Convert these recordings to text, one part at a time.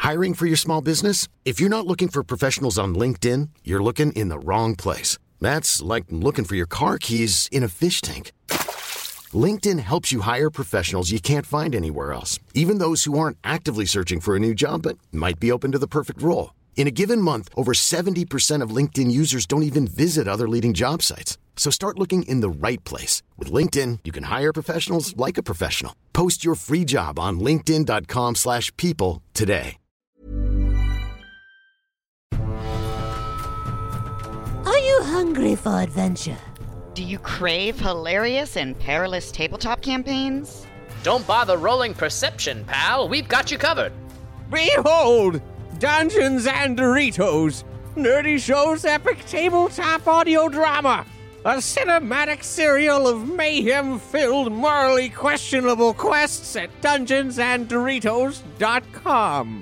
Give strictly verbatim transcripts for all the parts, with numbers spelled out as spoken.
Hiring for your small business? If you're not looking for professionals on LinkedIn, you're looking in the wrong place. That's like looking for your car keys in a fish tank. LinkedIn helps you hire professionals you can't find anywhere else, even those who aren't actively searching for a new job but might be open to the perfect role. In a given month, over seventy percent of LinkedIn users don't even visit other leading job sites. So start looking in the right place. With LinkedIn, you can hire professionals like a professional. Post your free job on linkedin.com slash people today. Are you hungry for adventure? Do you crave hilarious and perilous tabletop campaigns? Don't bother rolling perception, pal. We've got you covered. Behold! Dungeons and Doritos! Nerdy Show's epic tabletop audio drama! A cinematic serial of mayhem-filled, morally questionable quests at dungeons and doritos dot com.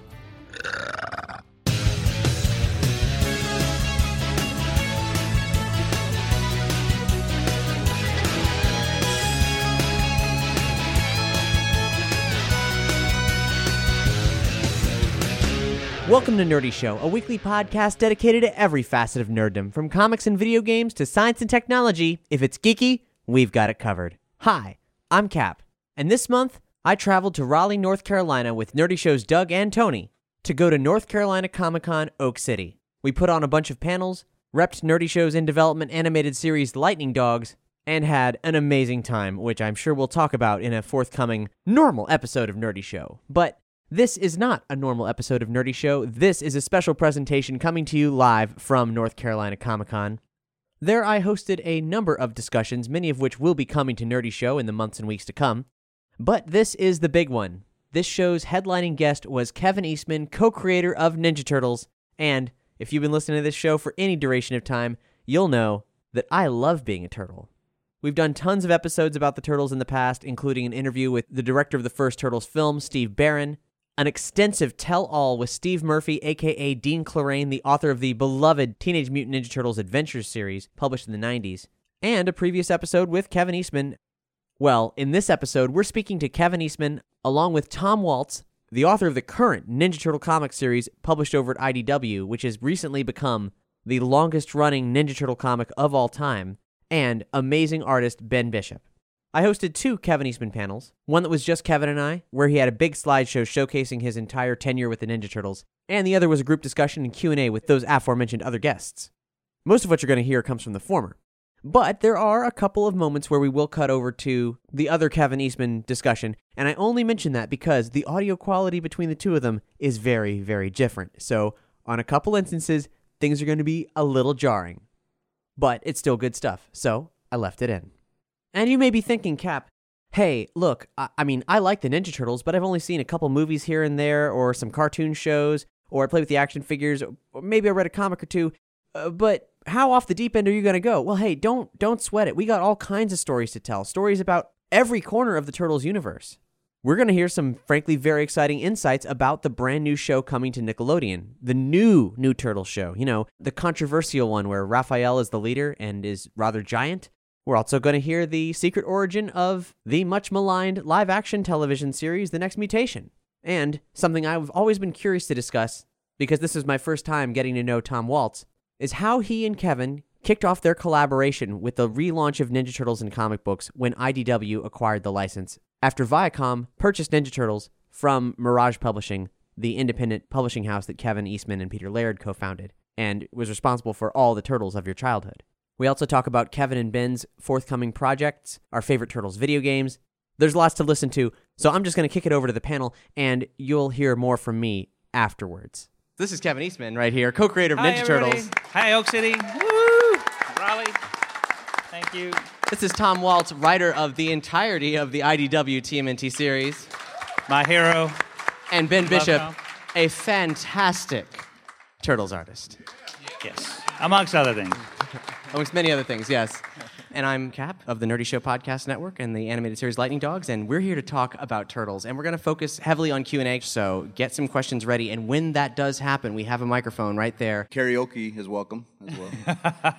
Welcome to Nerdy Show, a weekly podcast dedicated to every facet of nerddom, from comics and video games to science and technology. If it's geeky, we've got it covered. Hi, I'm Cap, and this month, I traveled to Raleigh, North Carolina with Nerdy Show's Doug and Tony to go to North Carolina Comic-Con Oak City. We put on a bunch of panels, repped Nerdy Show's in-development animated series Lightning Dogs, and had an amazing time, which I'm sure we'll talk about in a forthcoming normal episode of Nerdy Show. But this is not a normal episode of Nerdy Show. This is a special presentation coming to you live from North Carolina Comic-Con. There I hosted a number of discussions, many of which will be coming to Nerdy Show in the months and weeks to come. But this is the big one. This show's headlining guest was Kevin Eastman, co-creator of Ninja Turtles, and if you've been listening to this show for any duration of time, you'll know that I love being a turtle. We've done tons of episodes about the Turtles in the past, including an interview with the director of the first Turtles film, Steve Barron, an extensive tell-all with Steve Murphy, a k a. Dean Clorane, the author of the beloved Teenage Mutant Ninja Turtles Adventures series, published in the nineties, and a previous episode with Kevin Eastman. Well, in this episode, we're speaking to Kevin Eastman, along with Tom Waltz, the author of the current Ninja Turtle comic series published over at I D W, which has recently become the longest-running Ninja Turtle comic of all time, and amazing artist Ben Bishop. I hosted two Kevin Eastman panels, one that was just Kevin and I, where he had a big slideshow showcasing his entire tenure with the Ninja Turtles, and the other was a group discussion and Q and A with those aforementioned other guests. Most of what you're going to hear comes from the former. But there are a couple of moments where we will cut over to the other Kevin Eastman discussion, and I only mention that because the audio quality between the two of them is very, very different. So, on a couple instances, things are going to be a little jarring. But it's still good stuff, so I left it in. And you may be thinking, Cap, hey, look, I, I mean, I like the Ninja Turtles, but I've only seen a couple movies here and there, or some cartoon shows, or I play with the action figures, or maybe I read a comic or two, uh, but how off the deep end are you going to go? Well, hey, don't don't sweat it. We got all kinds of stories to tell, stories about every corner of the Turtles universe. We're going to hear some, frankly, very exciting insights about the brand new show coming to Nickelodeon, the new New Turtles show, you know, the controversial one where Raphael is the leader and is rather giant. We're also going to hear the secret origin of the much-maligned live-action television series, The Next Mutation. And something I've always been curious to discuss, because this is my first time getting to know Tom Waltz, is how he and Kevin kicked off their collaboration with the relaunch of Ninja Turtles in comic books when I D W acquired the license, after Viacom purchased Ninja Turtles from Mirage Publishing, the independent publishing house that Kevin Eastman and Peter Laird co-founded, and was responsible for all the Turtles of your childhood. We also talk about Kevin and Ben's forthcoming projects, our favorite Turtles video games. There's lots to listen to, so I'm just going to kick it over to the panel, and you'll hear more from me afterwards. This is Kevin Eastman right here, co-creator of Hi, Ninja everybody. Turtles. Hi, Oak City. Woo! Raleigh. Thank you. This is Tom Waltz, writer of the entirety of the I D W T M N T series. My hero. And Ben Love Bishop, now. a fantastic Turtles artist. Yes, amongst other things. Amongst many other things, yes. And I'm Cap of the Nerdy Show Podcast Network and the animated series Lightning Dogs, and we're here to talk about Turtles. And we're going to focus heavily on Q and A, so get some questions ready. And when that does happen, we have a microphone right there. Karaoke is welcome as well.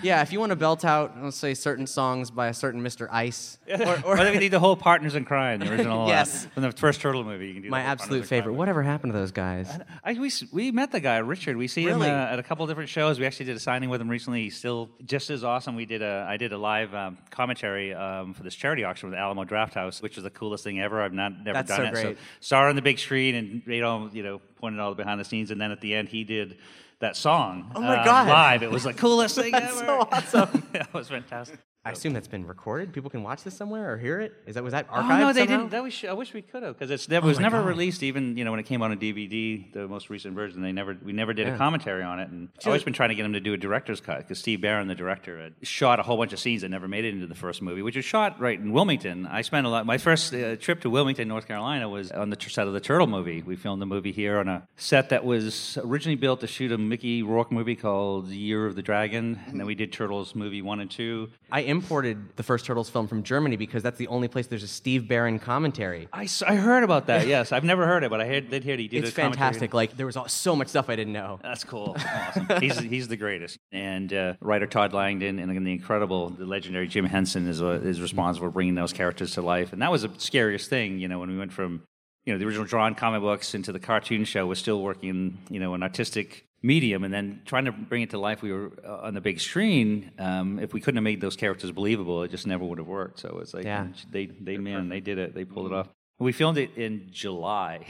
Yeah, if you want to belt out, let's say, certain songs by a certain Mister Ice. Or, or, or they can do the whole Partners in Crime, the original. Yes. Uh, from the first Turtle movie. You can do My the whole absolute Partners in favorite. Crime. Whatever happened to those guys? I, we we met the guy, Richard. We see Really? him uh, at a couple different shows. We actually did a signing with him recently. He's still just as awesome. We did a I did a live um, commentary um, for this charity auction with Alamo Draft House, which was the coolest thing ever. I've not never That's done so it. great. So saw her on the big screen and you know you know pointed all the behind the scenes, and then at the end he did that song. Oh my uh, God. Live. It was the coolest thing That's ever. so awesome. That was fantastic. I assume that's been recorded. People can watch this somewhere or hear it. Is that was that Oh archived no, they somehow? didn't. That was, I wish we could have, because it's never, Oh it was my never God. released. Even you know when it came out on D V D, the most recent version, they never, we never did Yeah. a commentary on it. And I've always been trying to get him to do a director's cut, because Steve Barron, the director, had shot a whole bunch of scenes that never made it into the first movie, which was shot right in Wilmington. I spent a lot. My first uh, trip to Wilmington, North Carolina, was on the tr- set of the Turtle movie. We filmed the movie here on a set that was originally built to shoot a Mickey Rourke movie called Year of the Dragon, and then we did Turtles movie one and two. I imported the first Turtles film from Germany because that's the only place there's a Steve Barron commentary. I, s- I heard about that. Yes, I've never heard it, but I heard, did hear he did It's a commentary. fantastic. Like there was all, so much stuff I didn't know. That's cool. Awesome. he's he's the greatest. And uh, writer Todd Langdon and the incredible, the legendary Jim Henson is uh, is responsible for bringing those characters to life. And that was the scariest thing, you know, when we went from you know the original drawn comic books into the cartoon show. We're still working, you know, an artistic medium, and then trying to bring it to life. We were uh, on the big screen. Um, if we couldn't have made those characters believable, it just never would have worked. So it's like Yeah. they they man they did it. They pulled it off. We filmed it in July.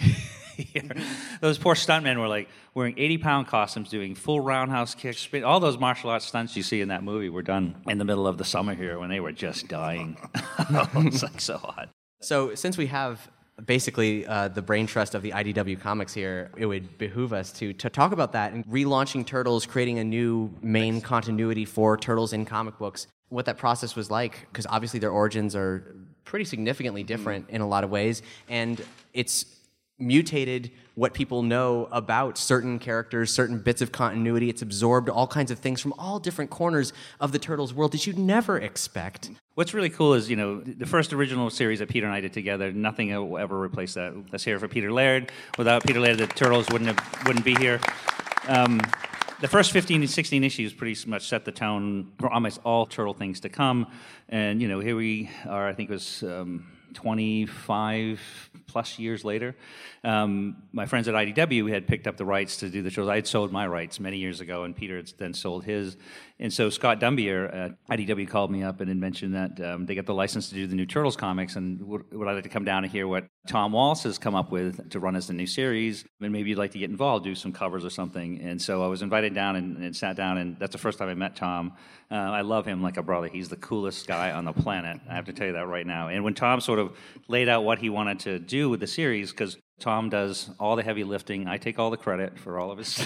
Those poor stuntmen were like wearing eighty pound costumes, doing full roundhouse kicks, spin. All those martial arts stunts you see in that movie were done in the middle of the summer here when they were just dying. It's like so hot. So since we have basically uh, the brain trust of the I D W Comics here, it would behoove us to, to talk about that and relaunching Turtles, creating a new main continuity for Turtles in comic books, what that process was like, because obviously their origins are pretty significantly different in a lot of ways, and it's mutated what people know about certain characters, certain bits of continuity. It's absorbed all kinds of things from all different corners of the Turtles world that you'd never expect. What's really cool is, you know, the first original series that Peter and I did together, nothing will ever replace that. Let's hear it for Peter Laird. Without Peter Laird, the Turtles wouldn't have, wouldn't be here. Um, the first fifteen and sixteen issues pretty much set the tone for almost all Turtle things to come. And, you know, here we are, I think it was um, twenty-five plus years later. Um, my friends at I D W had picked up the rights to do the shows. I had sold my rights many years ago, and Peter had then sold his. And so Scott Dumbier at I D W called me up and had mentioned that um, they got the license to do the new Turtles comics, and would, would I like to come down and hear what Tom Waltz has come up with to run as the new series, and maybe you'd like to get involved, do some covers or something. And so I was invited down and, and sat down, and that's the first time I met Tom. Uh, I love him like a brother. He's the coolest guy on the planet. I have to tell you that right now. And when Tom sort of laid out what he wanted to do with the series, because Tom does all the heavy lifting, I take all the credit for all of his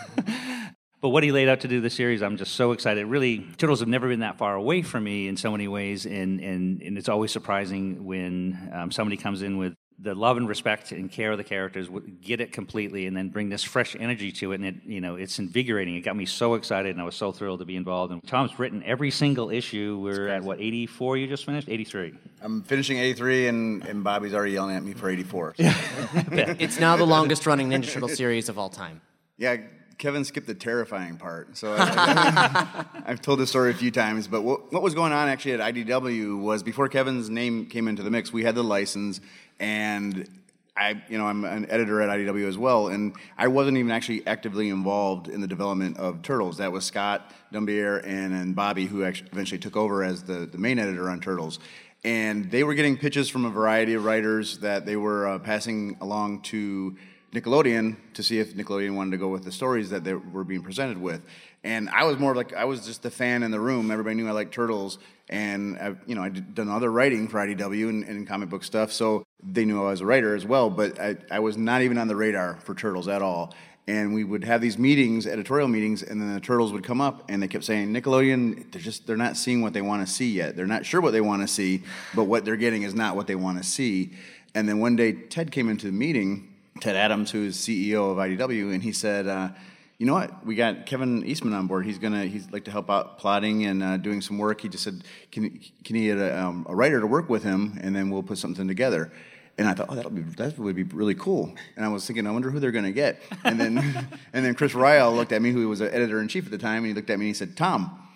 But what he laid out to do the series, I'm just so excited. Really, Turtles have never been that far away from me in so many ways, and and, and it's always surprising when um, somebody comes in with the love and respect and care of the characters, get it completely, and then bring this fresh energy to it. And it, you know, it's invigorating. It got me so excited, and I was so thrilled to be involved. And Tom's written every single issue. We're at what, eighty-four? You just finished eighty-three. I'm finishing eighty-three, and, and Bobby's already yelling at me for eighty-four. So. It's now the longest running Ninja Turtle series of all time. Yeah, Kevin skipped the terrifying part. So I, I've told this story a few times, but what, what was going on actually at I D W was before Kevin's name came into the mix, we had the license, and I, you know, I'm an editor at I D W as well, and I wasn't even actually actively involved in the development of Turtles. That was Scott Dumbier and, and Bobby, who actually eventually took over as the, the main editor on Turtles. And they were getting pitches from a variety of writers that they were uh, passing along to Nickelodeon to see if Nickelodeon wanted to go with the stories that they were being presented with. And I was more like, I was just the fan in the room. Everybody knew I liked Turtles. And, I, you know, I'd done other writing for I D W and, and comic book stuff, so they knew I was a writer as well. But I, I was not even on the radar for Turtles at all. And we would have these meetings, editorial meetings, and then the Turtles would come up, and they kept saying, Nickelodeon, they're just, they're not seeing what they want to see yet. They're not sure what they want to see, but what they're getting is not what they want to see. And then one day, Ted came into the meeting, Ted Adams, who is C E O of I D W, and he said, uh, you know what, we got Kevin Eastman on board. He's gonna, he's like to help out plotting and uh, doing some work. He just said, can, can he get a, um, a writer to work with him, and then we'll put something together. And I thought, oh, that'll be, that would be really cool. And I was thinking, I wonder who they're going to get. And then and then Chris Ryall looked at me, who was an editor-in-chief at the time, and he looked at me and he said, Tom,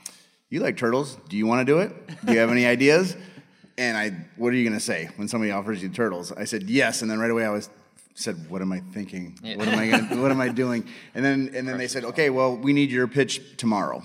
you like turtles? Do you want to do it? Do you have any ideas? And I, what are you going to say when somebody offers you turtles? I said yes, and then right away I was said, what am I thinking? Yeah. What am I gonna, what am I doing? And then and then they said, okay, well, we need your pitch tomorrow.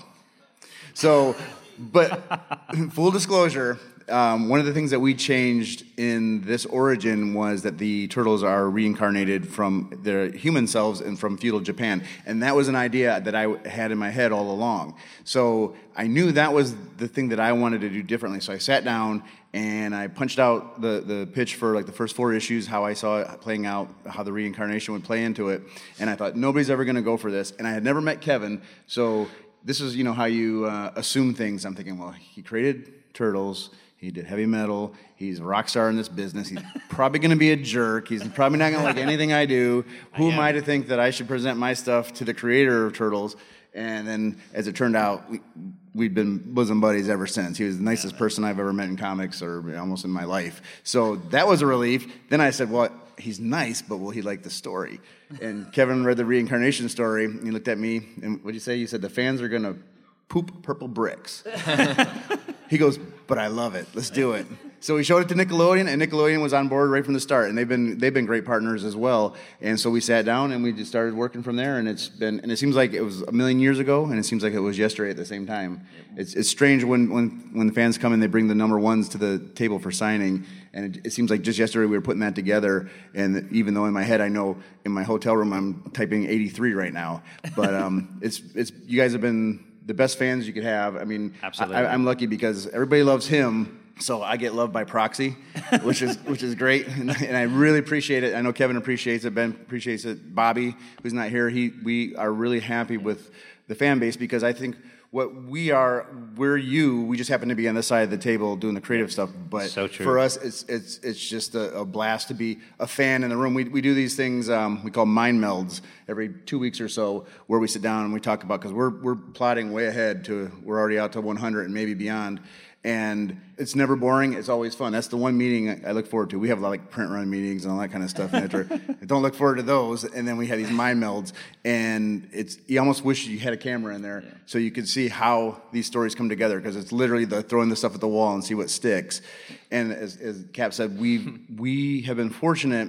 So, but full disclosure, um, one of the things that we changed in this origin was that the turtles are reincarnated from their human selves and from feudal Japan. And that was an idea that I had in my head all along. So I knew that was the thing that I wanted to do differently. So I sat down and I punched out the, the pitch for like the first four issues, how I saw it playing out, how the reincarnation would play into it. And I thought, nobody's ever going to go for this. And I had never met Kevin, so this is, you know, how you uh, assume things. I'm thinking, well, he created turtles. He did heavy metal. He's a rock star in this business. He's probably going to be a jerk. He's probably not going to like anything I do. Who am I to think that I should present my stuff to the creator of Turtles? And then, as it turned out, we, we've been bosom buddies ever since. He was the nicest person I've ever met in comics, or almost in my life. So that was a relief. Then I said, well, he's nice, but will he like the story? And Kevin read the reincarnation story, and he looked at me, and what did you say? You said, the fans are going to poop purple bricks. He goes, but I love it. Let's do it. So we showed it to Nickelodeon, and Nickelodeon was on board right from the start, and they've been they've been great partners as well. And so we sat down and we just started working from there. And it's been and it seems like it was a million years ago, and it seems like it was yesterday at the same time. It's it's strange when when when the fans come and they bring the number ones to the table for signing, and it, it seems like just yesterday we were putting that together. And even though in my head I know in my hotel room I'm typing eighty-three right now, but um, it's it's you guys have been the best fans you could have. I mean, absolutely. I, I'm lucky because everybody loves him. So I get loved by proxy, which is which is great, and, and I really appreciate it. I know Kevin appreciates it, Ben appreciates it, Bobby, who's not here, he we are really happy with the fan base because I think what we are, we're you, we just happen to be on this side of the table doing the creative stuff, but so true. For us, it's it's it's just a, a blast to be a fan in the room. We we do these things um, we call mind melds every two weeks or so, where we sit down and we talk about, because we're we're plotting way ahead to, we're already out to one hundred and maybe beyond. And it's never boring. It's always fun. That's the one meeting I look forward to. We have a lot of like print run meetings and all that kind of stuff. And after, I don't look forward to those. And then we have these mind melds. And it's you almost wish you had a camera in there, yeah, so you could see how these stories come together, because it's literally the throwing the stuff at the wall and see what sticks. And as, as Cap said, we we have been fortunate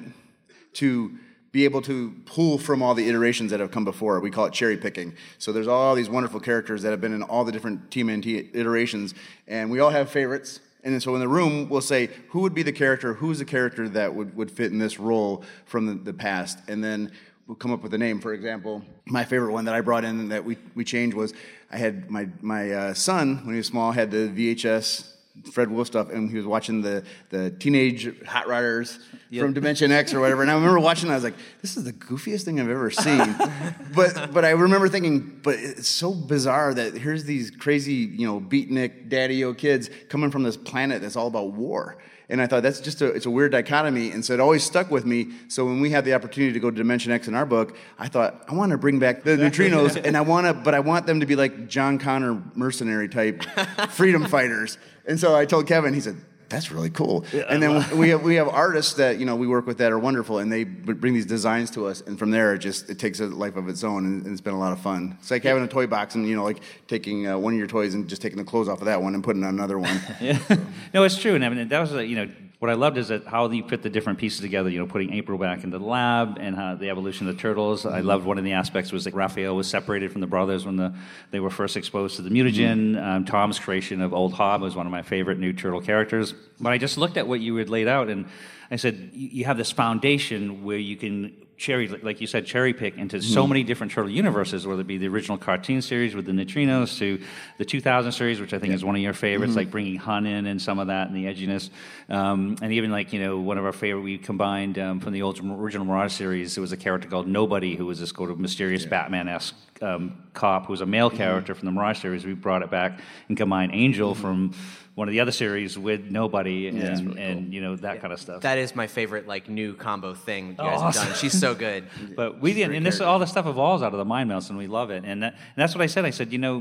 to be able to pull from all the iterations that have come before. We call it cherry picking. So there's all these wonderful characters that have been in all the different T M N T iterations, and we all have favorites. And so in the room, we'll say, who would be the character, who's the character that would, would fit in this role from the, the past? And then we'll come up with a name. For example, my favorite one that I brought in that we, we changed was, I had my, my uh, son, when he was small, had the V H S Fred Wolf stuff, and he was watching the, the Teenage Hot Rodders yep. from Dimension X or whatever. And I remember watching it, I was like, this is the goofiest thing I've ever seen. but but I remember thinking, but it's so bizarre that here's these crazy, you know, beatnik, daddy-o kids coming from this planet that's all about war. And I thought that's just a, it's a weird dichotomy. And so it always stuck with me. So when we had the opportunity to go to Dimension X in our book, I thought, I want to bring back the neutrinos, and I want to, but I want them to be like John Connor mercenary type freedom fighters. And so I told Kevin, he said, that's really cool. Yeah, and then we have we have artists that, you know, we work with that are wonderful, and they bring these designs to us, and from there it just it takes a life of its own, and it's been a lot of fun. It's like having a toy box, and you know, like taking uh, one of your toys and just taking the clothes off of that one and putting on another one. Yeah. No, it's true, and I mean that was a, you know. What I loved is that how you put the different pieces together, you know, putting April back into the lab and how the evolution of the turtles. Mm-hmm. I loved one of the aspects was that Raphael was separated from the brothers when the, they were first exposed to the mutagen. Mm-hmm. Um, Tom's creation of Old Hob was one of my favorite new turtle characters. But I just looked at what you had laid out, and I said, you have this foundation where you can cherry, like you said, cherry pick into mm-hmm. so many different turtle universes, whether it be the original cartoon series with the neutrinos to the two thousand series, which I think yeah. is one of your favorites, mm-hmm. like bringing Hun in and some of that and the edginess. Um, and even like, you know, one of our favorite, we combined um, from the old original Mirage series, there was a character called Nobody, who was this sort of mysterious yeah. Batman-esque um, cop who was a male mm-hmm. character from the Mirage series. We brought it back and combined Angel mm-hmm. from one of the other series with Nobody and, yeah, really and cool. you know, that yeah. kind of stuff. That is my favorite, like, new combo thing you guys awesome. have done. She's so good. But we did, and this, all this stuff evolves out of the mind melts, and we love it. And, that, and that's what I said. I said, you know,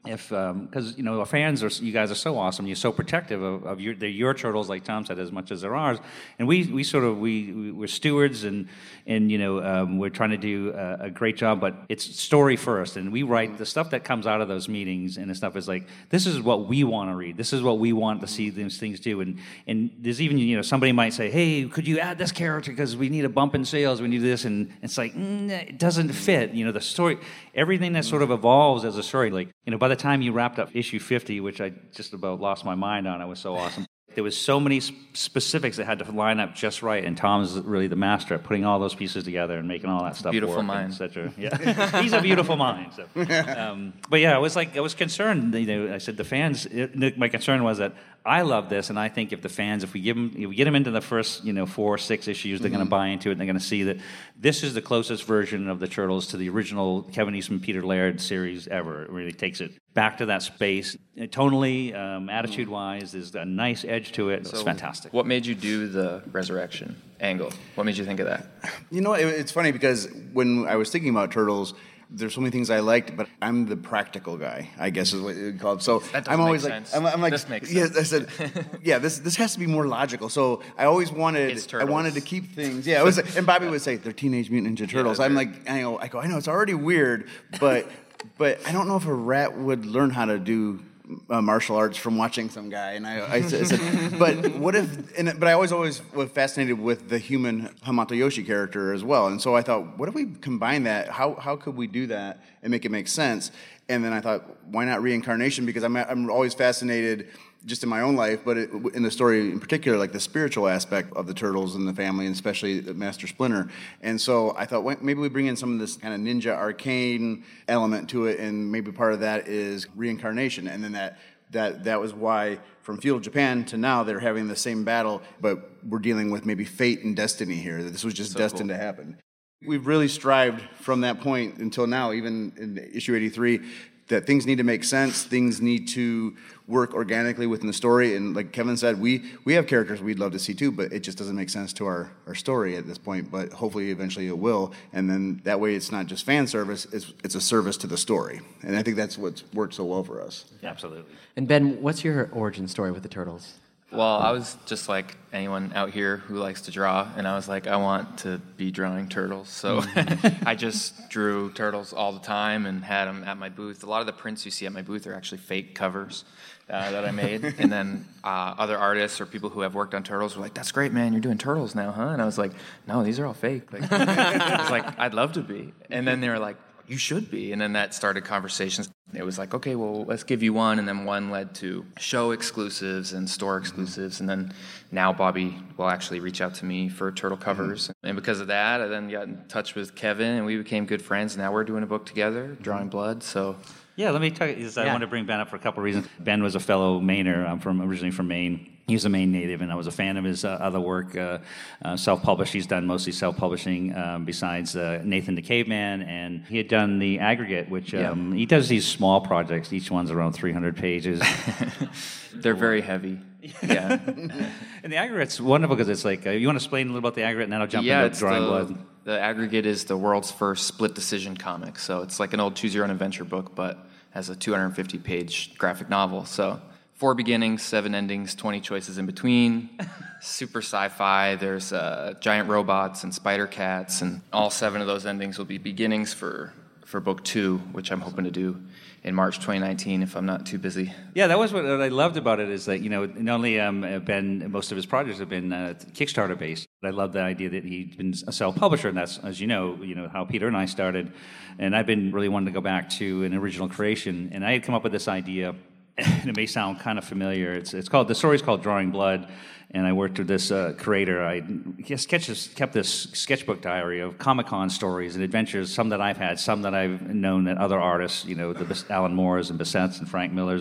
if because um, you know our fans are, you guys are so awesome, you're so protective of, of your they're your turtles, like Tom said, as much as they're ours, and we we sort of we, we we're stewards, and and you know um, we're trying to do a, a great job, but it's story first, and we write the stuff that comes out of those meetings, and the stuff is like, this is what we want to read, this is what we want to see these things do, and and there's even, you know, somebody might say, hey, could you add this character because we need a bump in sales, we need this, and it's like, mm, it doesn't fit, you know, the story, everything that sort of evolves as a story, like, you know, by the time you wrapped up issue fifty, which I just about lost my mind on, it was so awesome. There was so many specifics that had to line up just right, and Tom's really the master at putting all those pieces together and making all that stuff beautiful work. Mind. Et cetera. Yeah, he's a beautiful mind. So. Um, but yeah, I was like, I was concerned. You know, I said the fans. It, my concern was that I love this, and I think if the fans, if we give them, if we get them into the first, you know, four or six issues, they're mm-hmm. going to buy into it, and they're going to see that this is the closest version of the Turtles to the original Kevin Eastman, Peter Laird series ever. It really takes it back to that space. Tonally, um, attitude-wise, there's a nice edge to it. So it's fantastic. What made you do the resurrection angle? What made you think of that? You know, it, it's funny because when I was thinking about Turtles, there's so many things I liked, but I'm the practical guy, I guess is what it's called. So I'm always like, I'm, I'm like, this makes yeah, sense. I said, yeah, this this has to be more logical. So I always wanted, I wanted to keep things, yeah. It was, and Bobby would say they're Teenage Mutant Ninja Turtles. Yeah, I'm like, I know, I go, I know, it's already weird, but but I don't know if a rat would learn how to do Uh, martial arts from watching some guy, and I, I said, but what if? And, but I always, always was fascinated with the human Hamato Yoshi character as well, and so I thought, what if we combine that? How how could we do that and make it make sense? And then I thought, why not reincarnation? Because I'm I'm always fascinated, just in my own life, but it, in the story in particular, like the spiritual aspect of the Turtles and the family, and especially Master Splinter. And so I thought, well, maybe we bring in some of this kind of ninja arcane element to it, and maybe part of that is reincarnation. And then that that that was why, from feudal Japan to now, they're having the same battle, but we're dealing with maybe fate and destiny here. That this was just so destined cool. to happen. We've really strived from that point until now, even in issue eighty-three, that things need to make sense, things need to work organically within the story, and like Kevin said, we we have characters we'd love to see too, but it just doesn't make sense to our, our story at this point, but hopefully eventually it will, and then that way it's not just fan service, it's, it's a service to the story, and I think that's what's worked so well for us. Yeah, absolutely. And Ben, what's your origin story with the Turtles? Well, I was just like anyone out here who likes to draw, and I was like, I want to be drawing turtles. So I just drew turtles all the time and had them at my booth. A lot of the prints you see at my booth are actually fake covers uh, that I made. And then uh, other artists or people who have worked on turtles were like, that's great, man, you're doing turtles now, huh? And I was like, no, these are all fake. Like, I was like, I'd love to be. And then they were like, you should be. And then that started conversations. It was like, okay, well, let's give you one. And then one led to show exclusives and store exclusives. And then now Bobby will actually reach out to me for turtle covers. And because of that, I then got in touch with Kevin, and we became good friends. Now we're doing a book together, Drawing Blood. So yeah, let me tell you, I yeah. want to bring Ben up for a couple of reasons. Ben was a fellow Mainer. I'm from originally from Maine. He was a Maine native, and I was a fan of his uh, other work, uh, uh, self-published. He's done mostly self-publishing um, besides uh, Nathan the Caveman, and he had done The Aggregate, which um, yeah. he does these small projects. Each one's around three hundred pages. They're very heavy. Yeah. And The Aggregate's wonderful because it's like, uh, you want to explain a little about The Aggregate, and then I'll jump yeah, into Drawing the, Blood. The Aggregate is the world's first split decision comic. So it's like an old Choose Your Own Adventure book, but has a two hundred fifty page graphic novel. So four beginnings, seven endings, twenty choices in between. Super sci-fi. There's uh, giant robots and spider cats, and all seven of those endings will be beginnings for, for book two, which I'm hoping to do in March twenty nineteen if I'm not too busy. Yeah, that was what I loved about it, is that, you know, not only um, Ben, most of his projects have been uh, Kickstarter based, but I love the idea that he's been a self-publisher, and that's, as you know, you know how Peter and I started, and I've been really wanting to go back to an original creation, and I had come up with this idea, and it may sound kind of familiar. It's it's called, the story's called Drawing Blood, and I worked with this uh, creator. I sketches, kept this sketchbook diary of Comic-Con stories and adventures, some that I've had, some that I've known that other artists, you know, the Alan Moores and Bissett's and Frank Millers.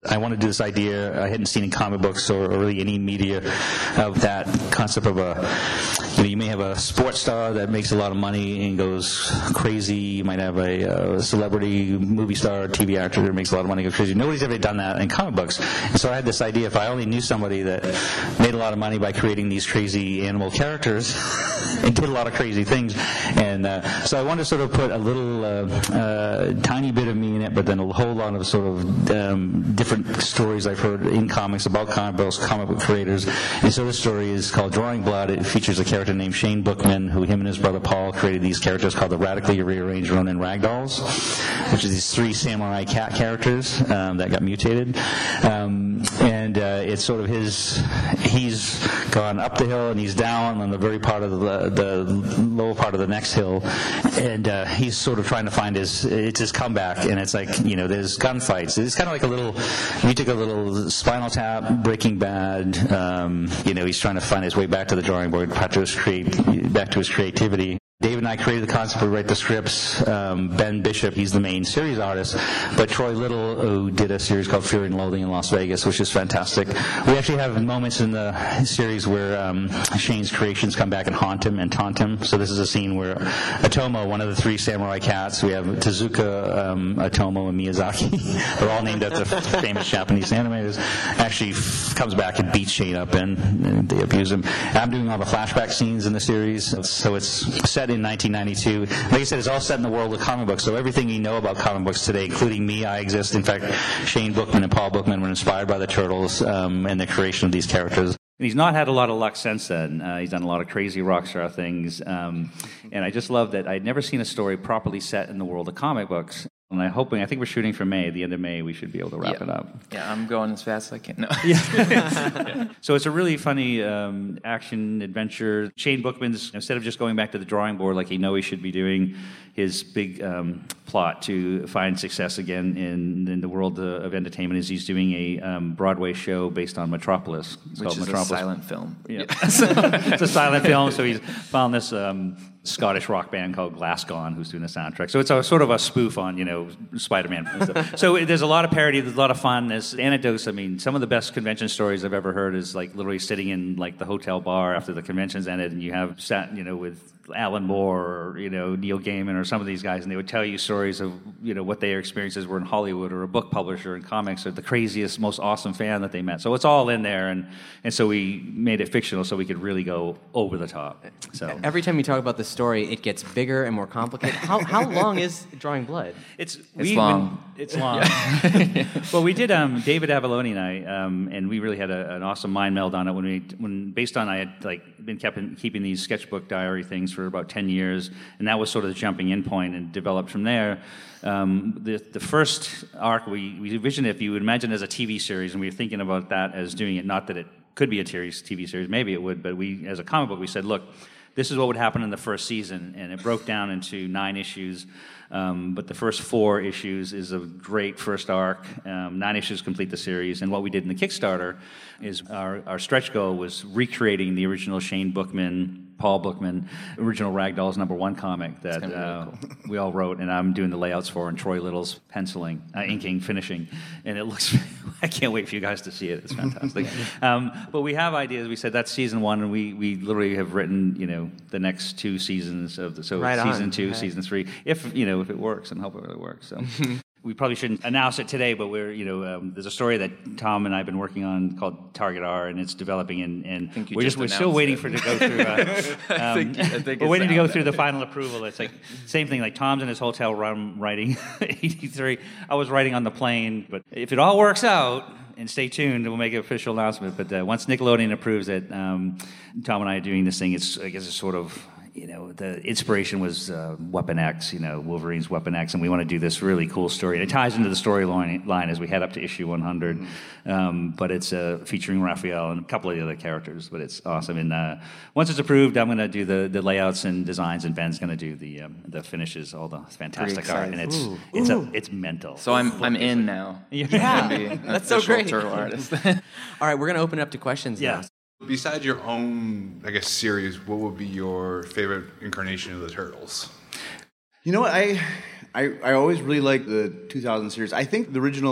I wanted to do this idea I hadn't seen in comic books or, or really any media of that concept of a, you know, you may have a sports star that makes a lot of money and goes crazy. You might have a, a celebrity movie star, T V actor that makes a lot of money and goes crazy. Nobody's ever done that in comic books. And so I had this idea, if I only knew somebody that made a lot of money by creating these crazy animal characters and did a lot of crazy things. And uh, so I wanted to sort of put a little uh, uh, tiny bit of me in it, but then a whole lot of sort of um, different stories I've heard in comics about comic books, comic book creators. And so this story is called Drawing Blood. It features a character named Shane Bookman, who him and his brother Paul created these characters called the Radically Rearranged Ronin Ragdolls, which is these three samurai cat characters um, that got mutated. Um, and uh, it's sort of his, he's gone up the hill and he's down on the very part of the, the lower part of the next hill. And uh, he's sort of trying to find his, it's his comeback. And it's like, you know, there's gunfights. It's kind of like a little, we took a little Spinal Tap, Breaking Bad. Um, you know, he's trying to find his way back to the drawing board, back to his, create, back to his creativity. David and I created the concept, we write the scripts. Um, Ben Bishop, he's the main series artist, but Troy Little, who did a series called Fear and Loathing in Las Vegas, which is fantastic. We actually have moments in the series where um, Shane's creations come back and haunt him and taunt him. So this is a scene where Otomo, one of the three samurai cats, we have Tezuka, um, Otomo, and Miyazaki, they're all named after famous Japanese animators, actually f- comes back and beats Shane up and, and they abuse him. I'm doing all the flashback scenes in the series, so it's set in nineteen ninety-two. Like I said, it's all set in the world of comic books, so everything you know about comic books today, including me, I exist. In fact, Shane Bookman and Paul Bookman were inspired by the Turtles um, and the creation of these characters. And he's not had a lot of luck since then. Uh, he's done a lot of crazy rock star things. Um, and I just love that I'd never seen a story properly set in the world of comic books. And I'm hoping, I think we're shooting for May, the end of May, we should be able to wrap yeah. it up. Yeah, I'm going as fast as I can. No. yeah. yeah. So it's a really funny um, action adventure. Shane Bookman's, instead of just going back to the drawing board like he knows he should be doing, his big um, plot to find success again in, in the world of entertainment is he's doing a um, Broadway show based on Metropolis. It's Which called is Metropolis. a silent film. Yeah. it's a silent film, so he's found this um, Scottish rock band called Glasgow who's doing the soundtrack. So it's a sort of a spoof on, you know, Spider-Man. So there's a lot of parody, there's a lot of fun, there's anecdotes. I mean, some of the best convention stories I've ever heard is like literally sitting in like the hotel bar after the convention's ended and you have sat, you know, with Alan Moore or, you know, Neil Gaiman or some of these guys, and they would tell you stories of, you know, what their experiences were in Hollywood or a book publisher in comics or the craziest, most awesome fan that they met. So it's all in there, and, and so we made it fictional so we could really go over the top. So every time you talk about the story, it gets bigger and more complicated. How how long is Drawing Blood? It's it's we, long. When, it's long. Yeah. Well, we did um, David Avalone and I, um, and we really had a, an awesome mind meld on it when we when based on I had like been kept in, keeping these sketchbook diary things for about ten years, and that was sort of the jumping in point, and developed from there. Um, the the first arc we we envisioned, if you would imagine, as a T V series, and we were thinking about that as doing it. Not that it could be a T V series, maybe it would, but we as a comic book we said, look, this is what would happen in the first season, and it broke down into nine issues. Um, but the first four issues is a great first arc. Um, nine issues complete the series, and what we did in the Kickstarter is our, our stretch goal was recreating the original Shane Bookman, Paul Bookman, original Ragdolls number one comic that uh, really cool. we all wrote, and I'm doing the layouts for, and Troy Little's penciling, uh, inking, finishing, and it looks, I can't wait for you guys to see it. It's fantastic. um, but we have ideas. We said that's season one, and we, we literally have written, you know, the next two seasons of the, so right season on. two, right. season three, if, you know, if it works, and hope it really works. So. We probably shouldn't announce it today, but we're, you know, um, there's a story that Tom and I have been working on called Target R, and it's developing, and, and we're just, just we're still waiting it. for it to go through. Uh, um, I think, I think we're waiting to go out. through the final approval. It's like same thing. Like Tom's in his hotel room writing eighty-three. I was writing on the plane, but if it all works out. And stay tuned, we'll make an official announcement. But uh, once Nickelodeon approves it, um, Tom and I are doing this thing. It's, I guess, it's sort of, you know, the inspiration was uh, Weapon X, you know, Wolverine's Weapon X, and we want to do this really cool story. And it ties into the storyline line as we head up to issue one hundred. Mm-hmm. Um, but it's uh, featuring Raphael and a couple of the other characters. But it's awesome. And uh, once it's approved, I'm going to do the, the layouts and designs, and Ben's going to do the um, the finishes, all the fantastic art. And it's Ooh. it's Ooh. a, it's mental. So I'm I'm in now. Yeah, Be that's so great. Turtle artist. All right, we're going to open it up to questions Yeah. now. Besides your own, I guess, series, what would be your favorite incarnation of the Turtles? You know what? I, I I always really liked the two thousand series. I think the original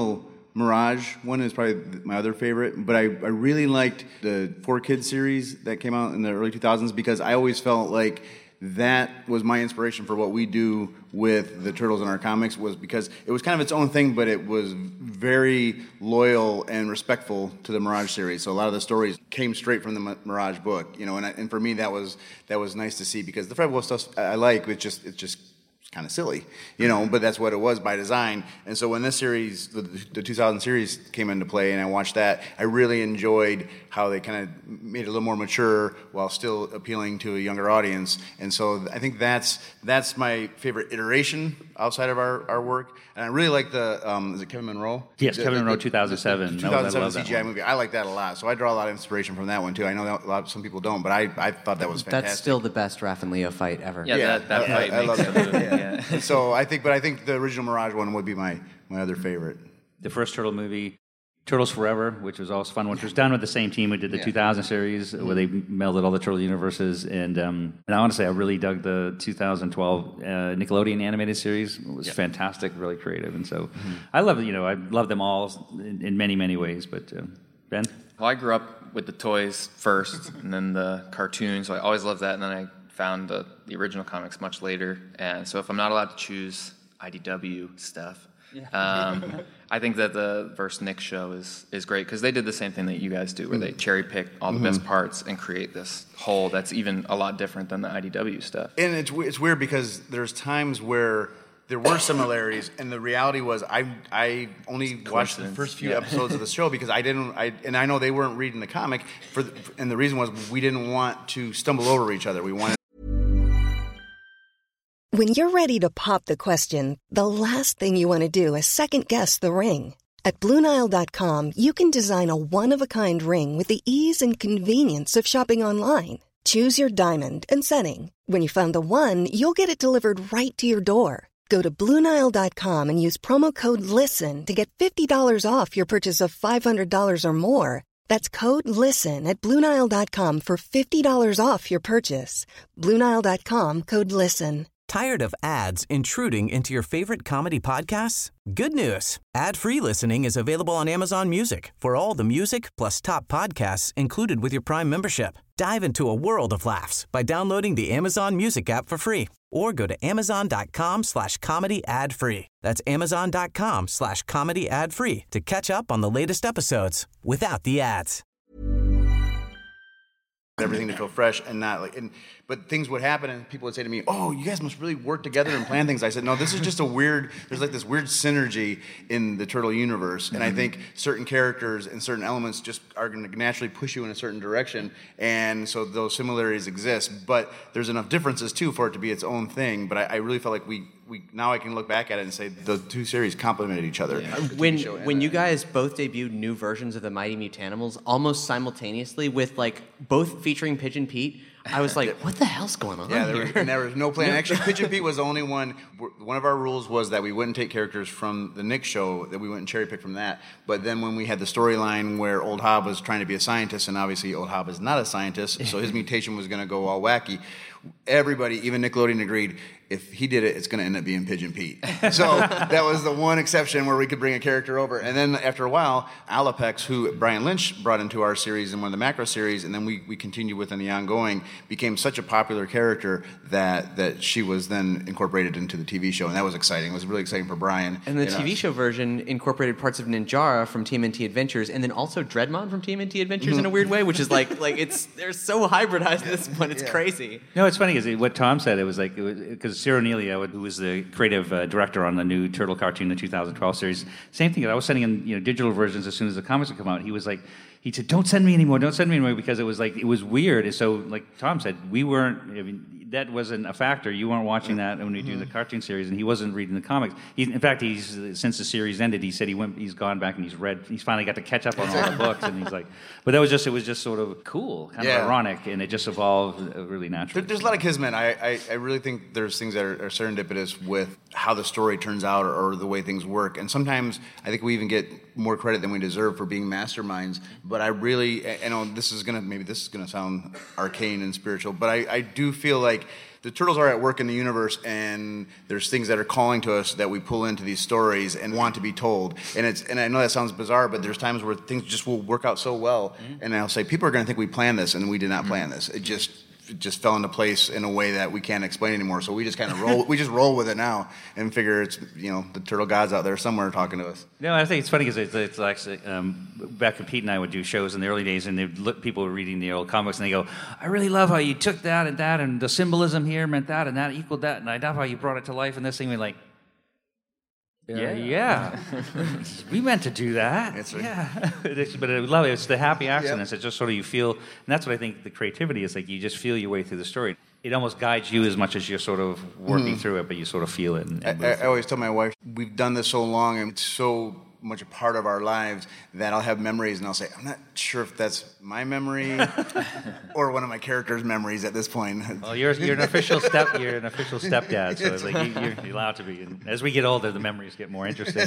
Mirage one is probably my other favorite, but I, I really liked the Four Kids series that came out in the early two thousands because I always felt like that was my inspiration for what we do with the Turtles in our comics, was because it was kind of its own thing, but it was very loyal and respectful to the Mirage series. So a lot of the stories came straight from the Mirage book, you know, and I, and for me that was that was nice to see, because the Fred Wolf stuff I like, it's just it's just kind of silly, you know, but that's what it was by design. And so when this series, the, the two thousand series came into play and I watched that, I really enjoyed how they kind of made it a little more mature while still appealing to a younger audience. And so I think that's that's my favorite iteration outside of our, our work. And I really like the, um, is it Kevin Monroe? Yes, the, Kevin the, Monroe, the, two thousand seven. The two thousand seven C G I movie. I like that a lot. So I draw a lot of inspiration from that one too. I know that a lot, some people don't, but I, I thought that was fantastic. That's still the best Raph and Leo fight ever. Yeah, Yeah, that, that I- fight I- I makes love it. that. Yeah. So I think, but I think the original Mirage one would be my, my other favorite. The first Turtle movie, Turtles Forever, which was also fun, which was done with the same team who did the Yeah. two thousand series, where they melded all the Turtle universes. And um, and I want to say I really dug the two thousand twelve uh, Nickelodeon animated series. It was Yeah. fantastic, really creative. And so I love, you know, I love them all in, in many, many ways. But uh, Ben? Well, I grew up with the toys first, and then the cartoons. So I always loved that, and then I found the, the original comics much later. And so if I'm not allowed to choose I D W stuff, um, I think that the first Nick show is is great, because they did the same thing that you guys do, where they cherry pick all the best parts and create this whole that's even a lot different than the I D W stuff. And it's we- it's weird because there's times where there were similarities, and the reality was I I only watched the Coincidence. first few Yeah. episodes of the show because I didn't I and I know they weren't reading the comic for, the, and the reason was we didn't want to stumble over each other. We wanted. When you're ready to pop the question, the last thing you want to do is second-guess the ring. At Blue Nile dot com, you can design a one-of-a-kind ring with the ease and convenience of shopping online. Choose your diamond and setting. When you find the one, you'll get it delivered right to your door. Go to Blue Nile dot com and use promo code LISTEN to get fifty dollars off your purchase of five hundred dollars or more. That's code LISTEN at Blue Nile dot com for fifty dollars off your purchase. Blue Nile dot com, code LISTEN. Tired of ads intruding into your favorite comedy podcasts? Good news. Ad-free listening is available on Amazon Music for all the music plus top podcasts included with your Prime membership. Dive into a world of laughs by downloading the Amazon Music app for free or go to amazon.com slash comedy ad free. That's amazon.com slash comedy ad free to catch up on the latest episodes without the ads. Everything to feel fresh and not like, and but things would happen and people would say to me, "Oh, you guys must really work together and plan things." I said, "No, this is just a weird. There's like this weird synergy in the Turtle universe, and I think certain characters and certain elements just are going to naturally push you in a certain direction, and so those similarities exist. But there's enough differences too for it to be its own thing. But I, I really felt like we we now I can look back at it and say the two series complemented each other. When when you guys both debuted new versions of the Mighty Mutanimals almost simultaneously with like both featuring Pigeon Pete, I was like, what the hell's going on Yeah, here? there, and there was no plan. Actually, Pigeon Pete was the only one. One of our rules was that we wouldn't take characters from the Nick show, that we wouldn't cherry pick from that. But then when we had the storyline where Old Hob was trying to be a scientist, and obviously Old Hob is not a scientist, so his mutation was going to go all wacky, everybody, even Nickelodeon, agreed if he did it, it's going to end up being Pigeon Pete. So that was the one exception where we could bring a character over. And then after a while, Alapex, who Brian Lynch brought into our series in one of the macro series, and then we, we continued with in the ongoing, became such a popular character that that she was then incorporated into the T V show. And that was exciting. It was really exciting for Brian. And the and T V us. show version incorporated parts of Ninjara from T M N T Adventures, and then also Dreadmon from T M N T Adventures in a weird way, which is like like it's they're so hybridized at this point, it's Yeah. crazy. No, it's funny because what Tom said, it was like, because Ciro Nelia, who was the creative uh, director on the new Turtle cartoon, the two thousand twelve series, same thing. I was sending him, you know, digital versions as soon as the comics would come out. He was like, he said, "Don't send me anymore. Don't send me anymore," because it was like it was weird. And so, like Tom said, we weren't. I mean, that wasn't a factor. You weren't watching that when we do the cartoon series, and he wasn't reading the comics. He, in fact, he's since the series ended, he said he went, he's gone back and he's read. He's finally got to catch up on all the books, and he's like, but that was just, it was just sort of cool, kind Yeah. of ironic, and it just evolved uh, really naturally. There, there's a lot of kismet. I, I, I really think there's things that are, are serendipitous with how the story turns out or, or the way things work. And sometimes I think we even get more credit than we deserve for being masterminds. But I really, I know this is gonna maybe this is gonna sound arcane and spiritual, but I, I do feel like the Turtles are at work in the universe, and there's things that are calling to us that we pull into these stories and want to be told. And it's and I know that sounds bizarre, but there's times where things just will work out so well, mm-hmm. and I'll say people are going to think we planned this, and we did not plan mm-hmm. this. It just it just fell into place in a way that we can't explain anymore. So we just kind of roll. we just roll with it now and figure it's you know the turtle gods out there somewhere talking to us. No, I think it's funny because it's, it's actually um, back when Pete and I would do shows in the early days, and they'd look, people were reading the old comics, and they go, "I really love how you took that and that, and the symbolism here meant that, and that equaled that, and I love how you brought it to life." And this thing, we're like, "Yeah, yeah, yeah. we meant to do that." That's right. Yeah, but I love it. It's the happy accidents. Yep. It's just sort of you feel, and that's what I think the creativity is like. You just feel your way through the story. It almost guides you as much as you're sort of working mm. through it, but you sort of feel it. And, and I, I always tell my wife, we've done this so long, and it's so much a part of our lives that I'll have memories, and I'll say, I'm not sure if that's my memory or one of my characters' memories at this point. Well, you're you're an official step you're an official stepdad, so it's like you, you're, you're allowed to be. And as we get older, the memories get more interesting.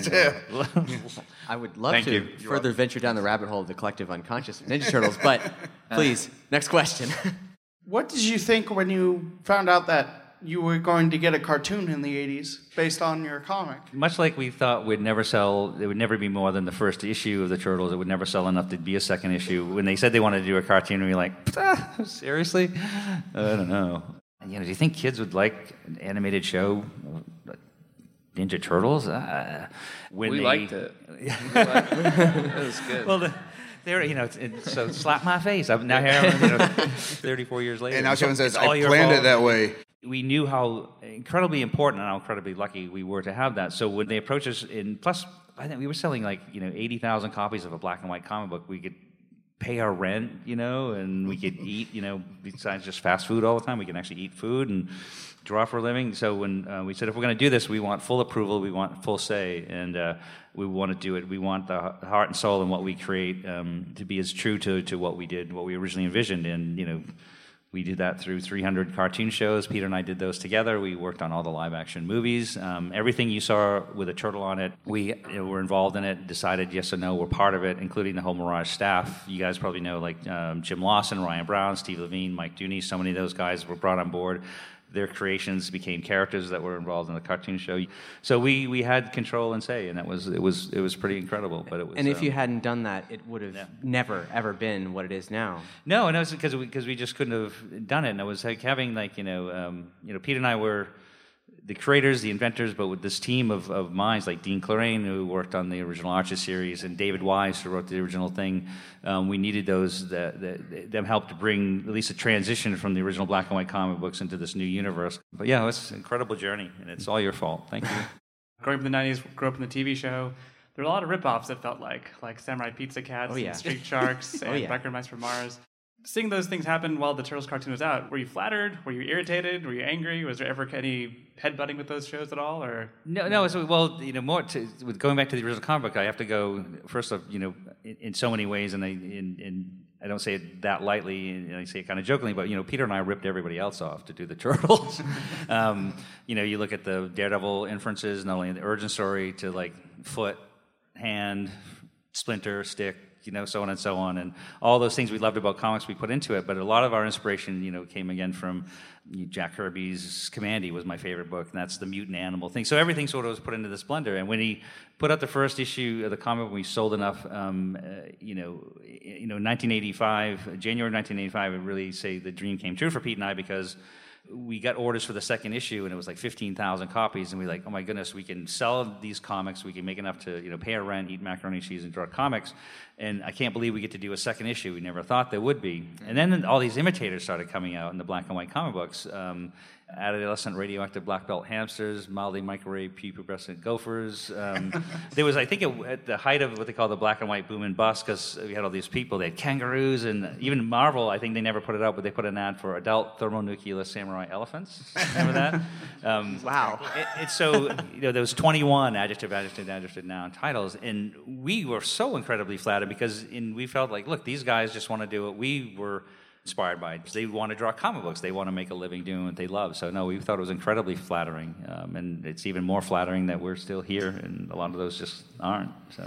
I would love Thank to you. further venture down the rabbit hole of the collective unconscious of Ninja Turtles, but please, next question. What did you think when you found out that you were going to get a cartoon in the eighties based on your comic? Much like we thought we'd never sell, it would never be more than the first issue of the Turtles. It would never sell enough to be a second issue. When they said they wanted to do a cartoon, we were like, ah, seriously? I don't know. You know, do you think kids would like an animated show like Ninja Turtles? Uh, when we they, liked it. We liked it. It was good. Well, the, There, you know, it's, it's, so slap my face. I'm now here, you know, thirty-four years later. And now Kevin says, I planned it that way. We knew how incredibly important and how incredibly lucky we were to have that. So when they approached us, in plus, I think we were selling like you know eighty thousand copies of a black and white comic book. We could pay our rent, you know, and we could eat, you know, besides just fast food all the time, we can actually eat food and draw for a living. So when uh, we said, if we're going to do this, we want full approval, we want full say, and uh, we want to do it. We want the heart and soul in what we create um, to be as true to, to what we did, what we originally envisioned. And, you know, we did that through three hundred cartoon shows. Peter and I did those together. We worked on all the live-action movies. Um, everything you saw with a turtle on it, we you know, were involved in it, decided yes or no, we're part of it, including the whole Mirage staff. You guys probably know, like um, Jim Lawson, Ryan Brown, Steve Levine, Mike Dooney, so many of those guys were brought on board. Their creations became characters that were involved in the cartoon show. So we, we had control and say, and that was it was it was pretty incredible. But it was. And if um, you hadn't done that, it would have yeah. never ever been what it is now. No, and it was because we, because we just couldn't have done it. And it was like having like you know um, you know Pete and I were the creators, the inventors, but with this team of, of minds like Dean Clarraine, who worked on the original Archer series, and David Wise, who wrote the original thing. Um, we needed those that, that them help to bring at least a transition from the original black and white comic books into this new universe. But yeah, it's an incredible journey, and it's all your fault. Thank you. Growing up in the nineties, grew up in the T V show. There were a lot of rip-offs, it felt like, like Samurai Pizza Cats oh, yeah. and Street Sharks and oh, yeah. Biker Mice from Mars. Seeing those things happen while the Turtles cartoon was out, were you flattered? Were you irritated? Were you angry? Was there ever any headbutting with those shows at all? Or no, no. So, well, you know, more to, with going back to the original comic book, I have to go first off, you know, in, in so many ways, and I, in, in, I don't say it that lightly, and I say it kind of jokingly, but you know, Peter and I ripped everybody else off to do the Turtles. um, you know, you look at the Daredevil inferences, not only in the origin story to like foot, hand, splinter, stick. You know, so on and so on, and all those things we loved about comics we put into it. But a lot of our inspiration, you know, came again from you know, Jack Kirby's Commandy was my favorite book, and that's the mutant animal thing. So everything sort of was put into this blender. And when he put out the first issue of the comic, we sold enough, um, uh, you know, you know, nineteen eighty-five, January nineteen eighty-five, I would really say the dream came true for Pete and I because we got orders for the second issue, and it was like fifteen thousand copies, and we were like, oh my goodness, we can sell these comics, we can make enough to, you know, pay our rent, eat macaroni and cheese, and draw comics, and I can't believe we get to do a second issue. We never thought there would be. And then all these imitators started coming out in the black and white comic books. Um, adolescent radioactive black belt hamsters, mildly microwave prepubescent gophers. Um, there was, I think, it, at the height of what they call the black and white boom and bust, because we had all these people. They had kangaroos, and even Marvel, I think they never put it out, but they put an ad for adult thermonuclear samurai elephants. Remember that? Um, wow. It, it's so, you know, there was twenty-one adjective, adjective, adjective, noun titles, and we were so incredibly flattered because in, we felt like, look, these guys just want to do what we were inspired by. They want to draw comic books. They want to make a living doing what they love. So no, we thought it was incredibly flattering, um, and it's even more flattering that we're still here, and a lot of those just aren't. So,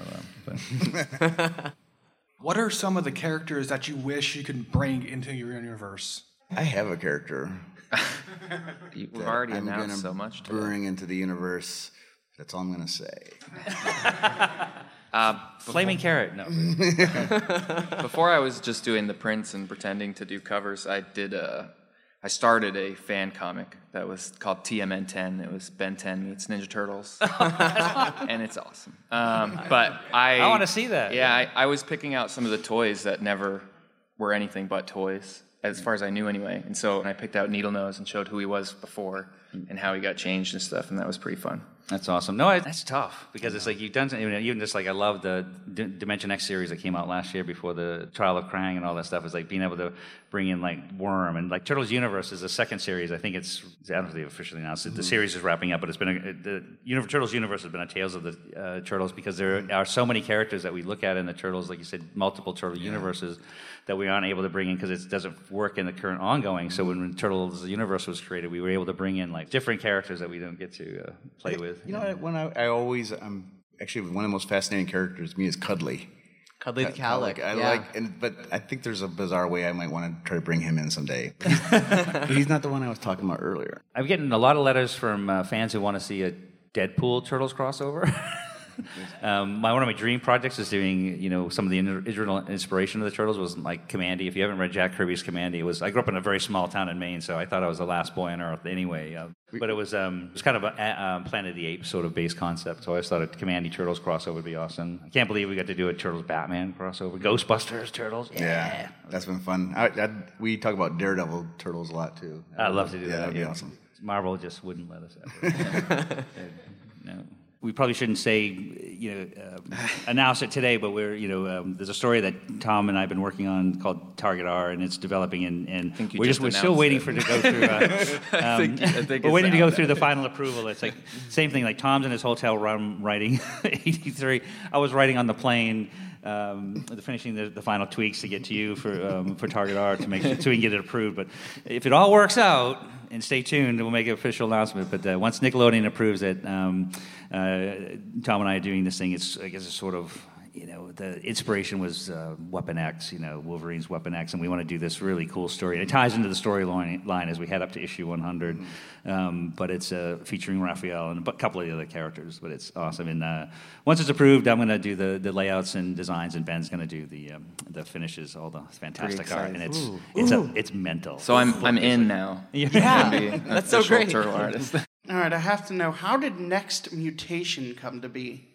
um, but. What are some of the characters that you wish you could bring into your universe? I have a character. We've already I'm announced gonna so much today. bring into the universe. That's all I'm going to say. Uh, Flaming carrot. No. Before I was just doing the prints and pretending to do covers, I did a, I started a fan comic that was called T M N ten. It was Ben ten meets Ninja Turtles, and it's awesome. Um, but I, I want to see that. Yeah, I, I was picking out some of the toys that never were anything but toys, as far as I knew anyway. And so I picked out Needle Nose and showed who he was before and how he got changed and stuff, and that was pretty fun. That's awesome. No, I, that's tough because it's like you've done something, even just like I love the D- Dimension X series that came out last year before the Trial of Krang and all that stuff. It's like being able to bring in like Worm and like Turtles Universe is the second series. I think it's, I don't know if they've officially announced it. The Mm-hmm. series is wrapping up, but it's been a, the Universe, Turtles Universe has been a Tales of the uh, Turtles because there are so many characters that we look at in the Turtles, like you said, multiple Turtle yeah. universes that we aren't able to bring in because it doesn't work in the current ongoing. So when Turtles Universe was created, we were able to bring in like different characters that we don't get to uh, play you with. You know, when I, I always, I'm actually one of the most fascinating characters to me is Cuddly. Cuddly the Cowlick. I yeah. like, and but I think there's a bizarre way I might want to try to bring him in someday. He's, he's not the one I was talking about earlier. I'm getting a lot of letters from uh, fans who want to see a Deadpool Turtles crossover. um, my one of my dream projects is doing, you know, some of the original inspiration of the Turtles was like Commandy. If you haven't read Jack Kirby's Commandy, it was I grew up in a very small town in Maine, so I thought I was the last boy on Earth anyway. Uh, but it was um, it was kind of a uh, Planet of the Apes sort of base concept. So I just thought a Commandy Turtles crossover would be awesome. I can't believe we got to do a Turtles Batman crossover, Ghostbusters Turtles. Yeah, yeah that's been fun. I, I, we talk about Daredevil Turtles a lot too. I'd love to do yeah, that. That'd be yeah. awesome. Marvel just wouldn't let us ever. No. We probably shouldn't say, you know, uh, announce it today, but we're, you know, um, there's a story that Tom and I have been working on called Target R, and it's developing, and, and we're just, just we're still waiting it. for it to go through. Uh, um, I think, I think we're waiting to go out through the final approval. It's like same thing. Like Tom's in his hotel room writing eighty-three. I was writing on the plane. Um, finishing the, the final tweaks to get to you for um, for Target R to make sure, so we can get it approved. But if it all works out, and stay tuned, we'll make an official announcement. But uh, once Nickelodeon approves it, um, uh, Tom and I are doing this thing. It's I guess it's sort of, you know, the inspiration was uh, Weapon X, you know, Wolverine's Weapon X, and we want to do this really cool story. And it ties into the storyline line as we head up to issue one hundred. Um, but it's uh, featuring Raphael and a couple of the other characters. But it's awesome. And uh, once it's approved, I'm going to do the, the layouts and designs, and Ben's going to do the um, the finishes, all the fantastic art. And it's Ooh. it's Ooh. a, it's mental. So I'm I'm in now. Yeah, Be an that's so official great. Turtle artist. All right, I have to know, how did Next Mutation come to be?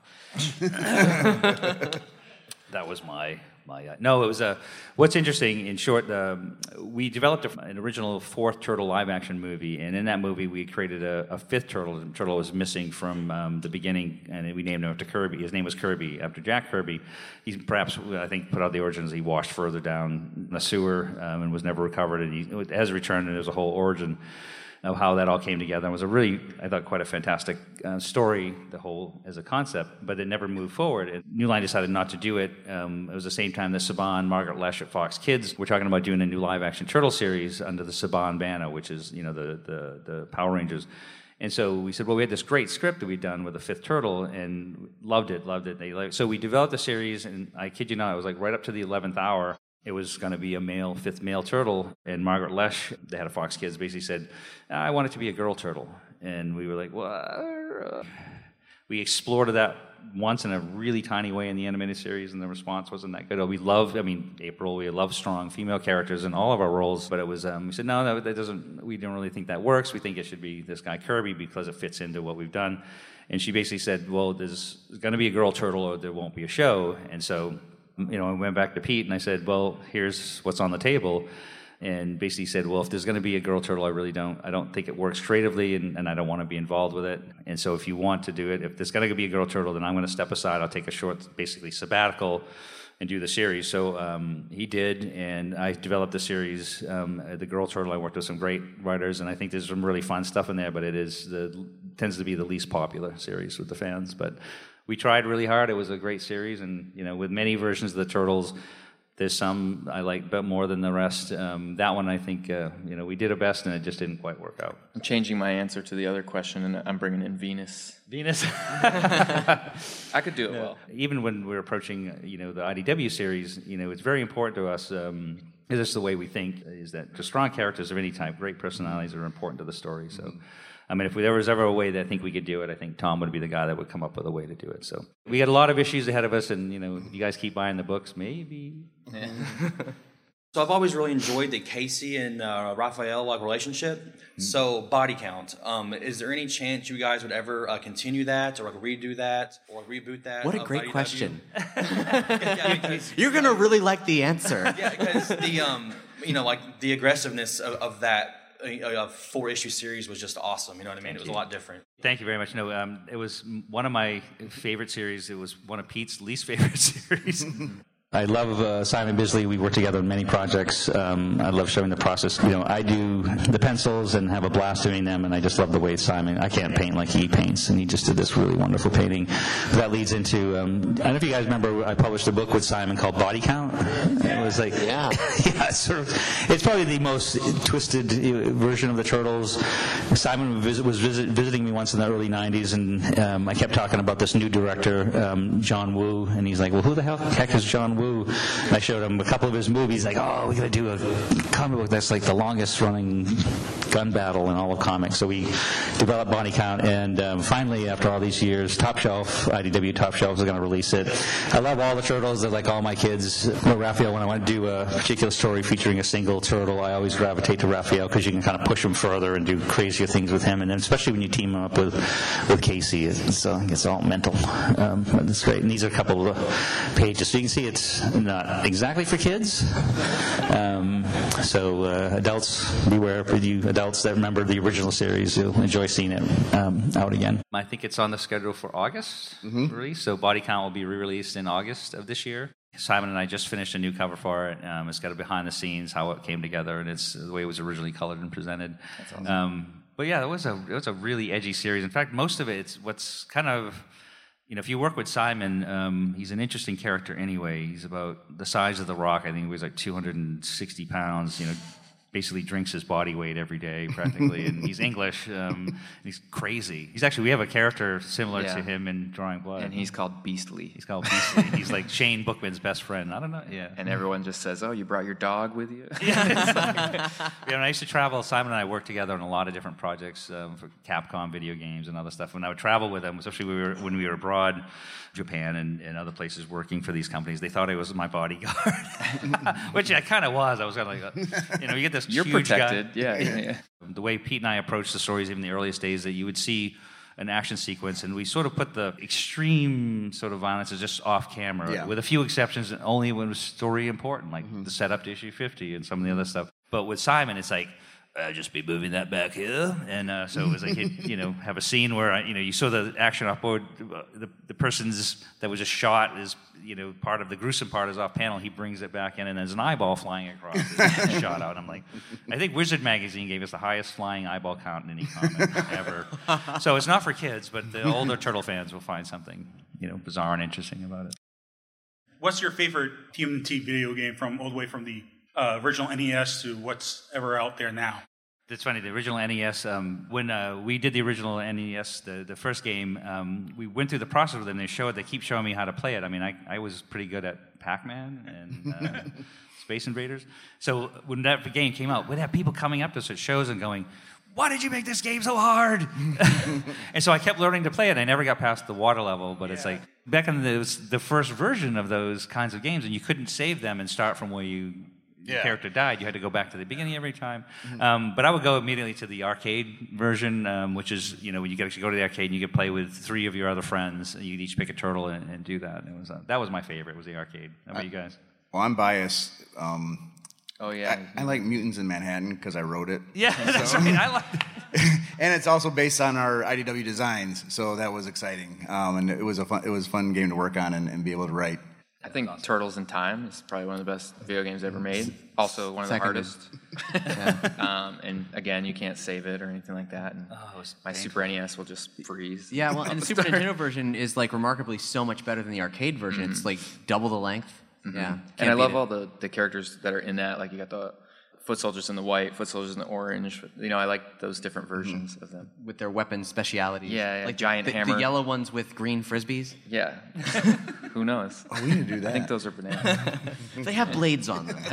That was my my. Uh, no, it was a. Uh, what's interesting, in short, um, we developed a, an original fourth Turtle live action movie, and in that movie we created a, a fifth Turtle. The Turtle was missing from um, the beginning, and we named him after Kirby. His name was Kirby, after Jack Kirby. He's perhaps, I think, put out the origins. He washed further down the sewer um, and was never recovered, and he has returned, and there's a whole origin of how that all came together. It was a really, I thought, quite a fantastic uh, story, the whole, as a concept, but it never moved forward. And New Line decided not to do it. Um, it was the same time that Saban, Margaret Lesh at Fox Kids were talking about doing a new live-action Turtle series under the Saban banner, which is, you know, the, the, the Power Rangers. And so we said, well, we had this great script that we'd done with the fifth Turtle, and loved it, loved it. They loved it. So we developed the series, and I kid you not, it was like right up to the eleventh hour. It was going to be a male, fifth male turtle, and Margaret Lesh, the head of Fox Kids, basically said, I want it to be a girl turtle. And we were like, well, we explored that once in a really tiny way in the animated series, and the response wasn't that good. We love, I mean, April, we love strong female characters in all of our roles, but it was, um, we said, no, no, that doesn't, we don't really think that works. We think it should be this guy Kirby because it fits into what we've done. And she basically said, well, there's going to be a girl turtle or there won't be a show. And so, you know, I went back to Pete and I said, well, here's what's on the table. And basically said, well, if there's going to be a girl turtle, I really don't, I don't think it works creatively, and, and I don't want to be involved with it. And so if you want to do it, if there's going to be a girl turtle, then I'm going to step aside. I'll take a short, basically sabbatical, and do the series. So um, he did, and I developed the series, um, the girl turtle. I worked with some great writers, and I think there's some really fun stuff in there, but it is the tends to be the least popular series with the fans. But we tried really hard. It was a great series, and you know, with many versions of the Turtles, there's some I like but more than the rest. Um, that one, I think, uh, you know, we did our best, and it just didn't quite work out. I'm changing my answer to the other question, and I'm bringing in Venus. Venus. I could do it yeah. well. Even when we're approaching, you know, the I D W series, you know, it's very important to us. Um, It's just the way we think, is that just strong characters of any type, great personalities are important to the story. So, I mean, if there was ever a way that I think we could do it, I think Tom would be the guy that would come up with a way to do it. So we got a lot of issues ahead of us, and, you know, if you guys keep buying the books, maybe. Yeah. So I've always really enjoyed the Casey and uh, Raphael like relationship. Mm-hmm. So body count. Um, is there any chance you guys would ever uh, continue that, or like redo that, or reboot that? What a uh, great question. yeah, because, You're gonna really like the answer. Yeah, because the um, you know, like the aggressiveness of, of that uh, four issue series was just awesome. You know what I mean? Thank it was you. a lot different. Thank you very much. No, um, it was one of my favorite series. It was one of Pete's least favorite series. I love uh, Simon Bisley. We work together on many projects. Um, I love showing the process. You know, I do the pencils and have a blast doing them, and I just love the way Simon, I can't paint like he paints, and he just did this really wonderful painting. But that leads into, um, I don't know if you guys remember, I published a book with Simon called Body Count. It was like, yeah, yeah it's, sort of, it's probably the most twisted version of the Turtles. Simon was, visit, was visit, visiting me once in the early nineties, and um, I kept talking about this new director, um, John Woo, and he's like, well, who the hell heck is John Woo? I showed him a couple of his movies, like, oh, we're going to do a comic book that's like the longest running gun battle in all of comics. So we developed Body Count, and um, finally, after all these years, Top Shelf, I D W Top Shelf is going to release it. I love all the Turtles. They're like all my kids. Well, Raphael, when I want to do a particular story featuring a single turtle, I always gravitate to Raphael because you can kind of push him further and do crazier things with him. And then especially when you team him up with, with Casey, it's, uh, it's all mental. Um, but it's great. And these are a couple of pages. So you can see it's not exactly for kids. Um, so uh, adults, beware for you adults that remember the original series. You'll enjoy seeing it um, out again. I think it's on the schedule for August mm-hmm. release. So Body Count will be re-released in August of this year. Simon and I just finished a new cover for it. Um, it's got a behind the scenes, how it came together, and it's the way it was originally colored and presented. That's awesome. Um, but yeah, it was a it was a really edgy series. In fact, most of it, it's what's kind of, you know, if you work with Simon, um, he's an interesting character anyway. He's about the size of the Rock. I think he weighs like two hundred sixty pounds, you know, basically drinks his body weight every day practically, and he's English. Um, and he's crazy. He's actually, we have a character similar yeah. to him in Drawing Blood. And he's called Beastly. He's called Beastly. He's like Shane Bookman's best friend. I don't know, yeah. And everyone just says, oh, you brought your dog with you? Yeah. Like, yeah, when I used to travel, Simon and I worked together on a lot of different projects um, for Capcom video games and other stuff. When I would travel with him, especially when we were, when we were abroad, Japan and, and other places working for these companies, they thought I was my bodyguard, which I kind of was. I was kind of like, you know, you get this You're huge protected. guy. Yeah, yeah, yeah. The way Pete and I approached the stories, even in the earliest days, that you would see an action sequence, and we sort of put the extreme sort of violence just off camera, Yeah. with a few exceptions, only when it was story important, like mm-hmm. the setup to issue fifty and some of the other stuff. But with Simon, it's like, I'll just be moving that back here, and uh, so it was like, he'd, you know, have a scene where I, you know, you saw the action off board, the the person's that was just shot is, you know, part of the gruesome part is off panel. He brings it back in, and there's an eyeball flying across, it's shot out. I'm like, I think Wizard Magazine gave us the highest flying eyeball count in any comic ever. So it's not for kids, but the older Turtle fans will find something, you know, bizarre and interesting about it. What's your favorite T M N T video game from all the way from the uh, original N E S to what's ever out there now? It's funny, the original N E S, um, when uh, we did the original N E S, the, the first game, um, we went through the process with them. They showed, they keep showing me how to play it. I mean, I, I was pretty good at Pac-Man and uh, Space Invaders. So when that game came out, we'd have people coming up to us at shows and going, why did you make this game so hard? And so I kept learning to play it. I never got past the water level, but yeah. It's like, back in the, it was the first version of those kinds of games, and you couldn't save them and start from where you... Yeah. The character died, you had to go back to the beginning every time. Mm-hmm. Um, but I would go immediately to the arcade version, um, which is, you know, when you get actually go to the arcade and you could play with three of your other friends. You could each pick a turtle and, and do that. It was uh, that was my favorite, was the arcade. How about I, you guys? Well, I'm biased. Um, oh, yeah. I, I like Mutants in Manhattan because I wrote it. Yeah, that's so. Right. I like And it's also based on our I D W designs, so that was exciting. Um, and it was a fun, it was a fun game to work on and, and be able to write. I think awesome. Turtles in Time is probably one of the best video games ever made. Also one of Seconded. the hardest. yeah. um, and again, you can't save it or anything like that. And oh, my Super N E S will just freeze. Yeah, well, and the Super Nintendo version is like remarkably so much better than the arcade version. Mm-hmm. It's like double the length. Mm-hmm. Yeah, and I love it. all the, the characters that are in that. Like you got the foot soldiers in the white, foot soldiers in the orange. You know, I like those different versions mm-hmm. of them. With their weapon specialities. Yeah, yeah like giant the, hammer. The yellow ones with green frisbees? Yeah. Who knows? Oh, we need to do that. I think those are bananas. They have blades on them.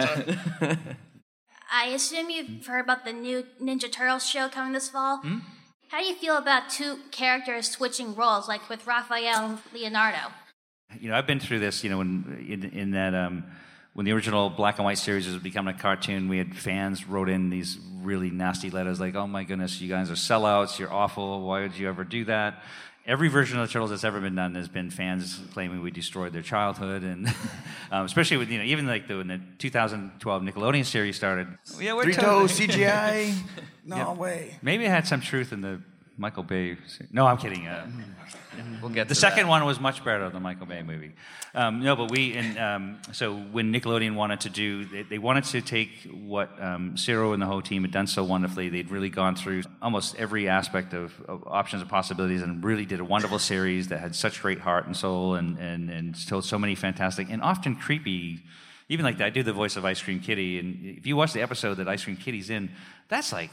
I assume you've heard about the new Ninja Turtles show coming this fall. Hmm? How do you feel about two characters switching roles, like with Raphael and Leonardo? You know, I've been through this, you know, when, in, in that... Um, When the original black and white series was becoming a cartoon, we had fans wrote in these really nasty letters like, oh my goodness, you guys are sellouts, you're awful, why would you ever do that? Every version of the Turtles that's ever been done has been fans claiming we destroyed their childhood, and um, especially with, you know, even like the, when the two thousand twelve Nickelodeon series started. Yeah, we're Three toes, C G I, no yeah. way. Maybe it had some truth in the Michael Bay. No, I'm kidding. Uh, we'll get the to second that. one was much better than the Michael Bay movie. Um, no, but we and um, so when Nickelodeon wanted to do, they, they wanted to take what um, Ciro and the whole team had done so wonderfully. They'd really gone through almost every aspect of, of options and possibilities, and really did a wonderful series that had such great heart and soul, and and and told so many fantastic and often creepy. Even like that, I do the voice of Ice Cream Kitty, and if you watch the episode that Ice Cream Kitty's in, that's like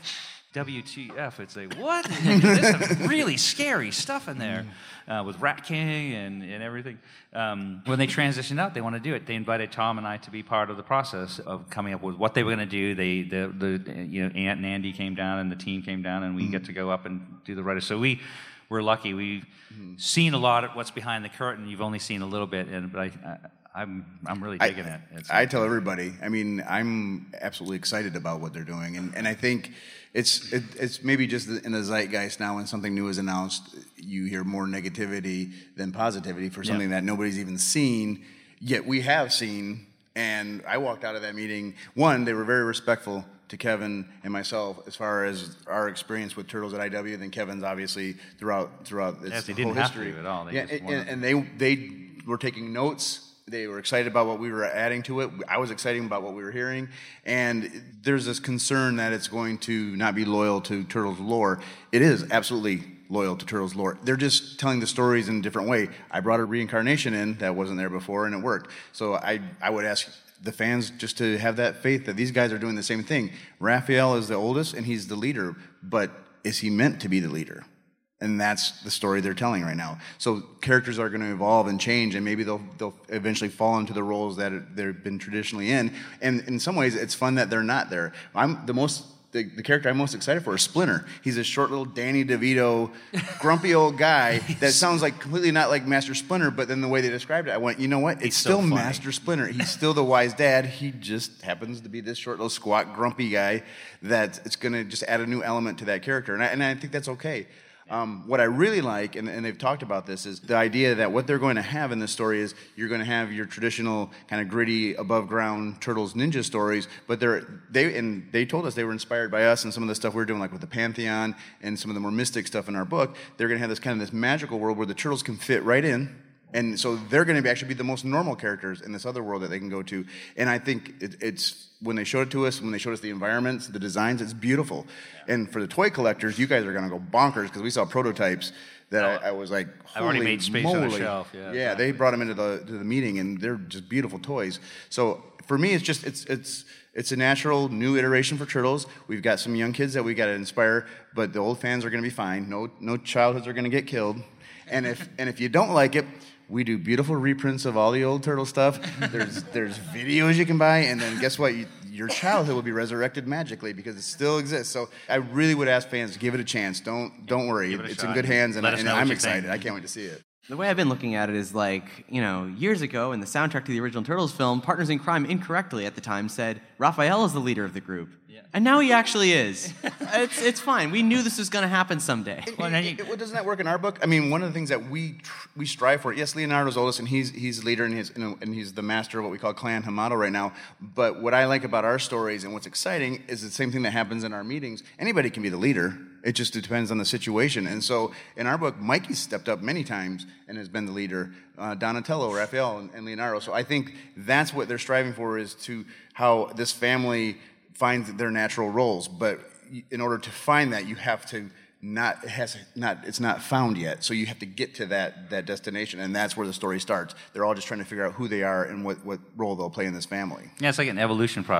W T F. It's like, what? There's some really scary stuff in there uh, with Rat King and, and everything. Um, when they transitioned out, they want to do it. They invited Tom and I to be part of the process of coming up with what they were going to do. They, the, the, you know, Ant and Andy came down, and the team came down, and we mm-hmm. get to go up and do the writers. So we we're lucky. We've mm-hmm. seen a lot of what's behind the curtain. You've only seen a little bit, and but I. I I'm I'm really digging I, it. It's, I tell everybody. I mean, I'm absolutely excited about what they're doing, and, and I think it's it, it's maybe just in the zeitgeist now. When something new is announced, you hear more negativity than positivity for something yeah. that nobody's even seen. Yet we have seen, and I walked out of that meeting. One, they were very respectful to Kevin and myself as far as our experience with Turtles at I W. Then Kevin's obviously throughout throughout its yes, they whole didn't history. Have to at all. They yeah, just and, and they they were taking notes. They were excited about what we were adding to it. I was excited about what we were hearing. And there's this concern that it's going to not be loyal to Turtles lore. It is absolutely loyal to Turtles lore. They're just telling the stories in a different way. I brought a reincarnation in that wasn't there before, and it worked. So I, I would ask the fans just to have that faith that these guys are doing the same thing. Raphael is the oldest, and he's the leader. But is he meant to be the leader? And that's the story they're telling right now. So characters are going to evolve and change, and maybe they'll they'll eventually fall into the roles that they've been traditionally in. And in some ways, it's fun that they're not there. I'm the most the, the character I'm most excited for is Splinter. He's a short little Danny DeVito, grumpy old guy that sounds like completely not like Master Splinter. But then the way they described it, I went, you know what? It's He's still so Master Splinter. He's still the wise dad. He just happens to be this short little squat grumpy guy that it's going to just add a new element to that character, and I, and I think that's okay. Um, what I really like, and, and they've talked about this, is the idea that what they're going to have in this story is you're going to have your traditional kind of gritty, above-ground Turtles ninja stories, but they're they and they told us they were inspired by us and some of the stuff we we're doing, like with the Pantheon and some of the more mystic stuff in our book. They're going to have this kind of this magical world where the Turtles can fit right in. And so they're going to be actually be the most normal characters in this other world that they can go to. And I think it, it's when they showed it to us, when they showed us the environments, the designs, it's beautiful. Yeah. And for the toy collectors, you guys are going to go bonkers because we saw prototypes that oh, I, I was like, holy I've already made space moly. on the shelf. Yeah, yeah exactly. They brought them into the to the meeting, and they're just beautiful toys. So for me, it's just it's it's it's a natural new iteration for Turtles. We've got some young kids that we got to inspire, but the old fans are going to be fine. No no childhoods are going to get killed. And if and if you don't like it, we do beautiful reprints of all the old Turtle stuff. There's there's videos you can buy, and then guess what? You, your childhood will be resurrected magically because it still exists. So I really would ask fans to give it a chance. Don't don't worry. It it's shot. in good hands, and, and I'm excited. Think. I can't wait to see it. The way I've been looking at it is like, you know, years ago in the soundtrack to the original Turtles film, Partners in Crime incorrectly at the time said, Raphael is the leader of the group. Yeah. And now he actually is. it's it's fine. We knew this was going to happen someday. It, well, it, it, doesn't that work in our book? I mean, one of the things that we tr- we strive for, yes, Leonardo's oldest, and he's he's the leader, and, his, you know, and he's the master of what we call Clan Hamato right now. But what I like about our stories and what's exciting is the same thing that happens in our meetings. Anybody can be the leader. It just depends on the situation. And so in our book, Mikey stepped up many times and has been the leader. Uh, Donatello, Raphael, and, and Leonardo. So I think that's what they're striving for, is to how this family finds their natural roles. But in order to find that, you have to not, it has not, it's not found yet. So you have to get to that that destination, and that's where the story starts. They're all just trying to figure out who they are and what, what role they'll play in this family. Yeah, it's like an evolution process.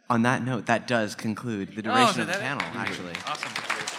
On that note, that does conclude the duration Oh, so of the that- panel, actually. Awesome.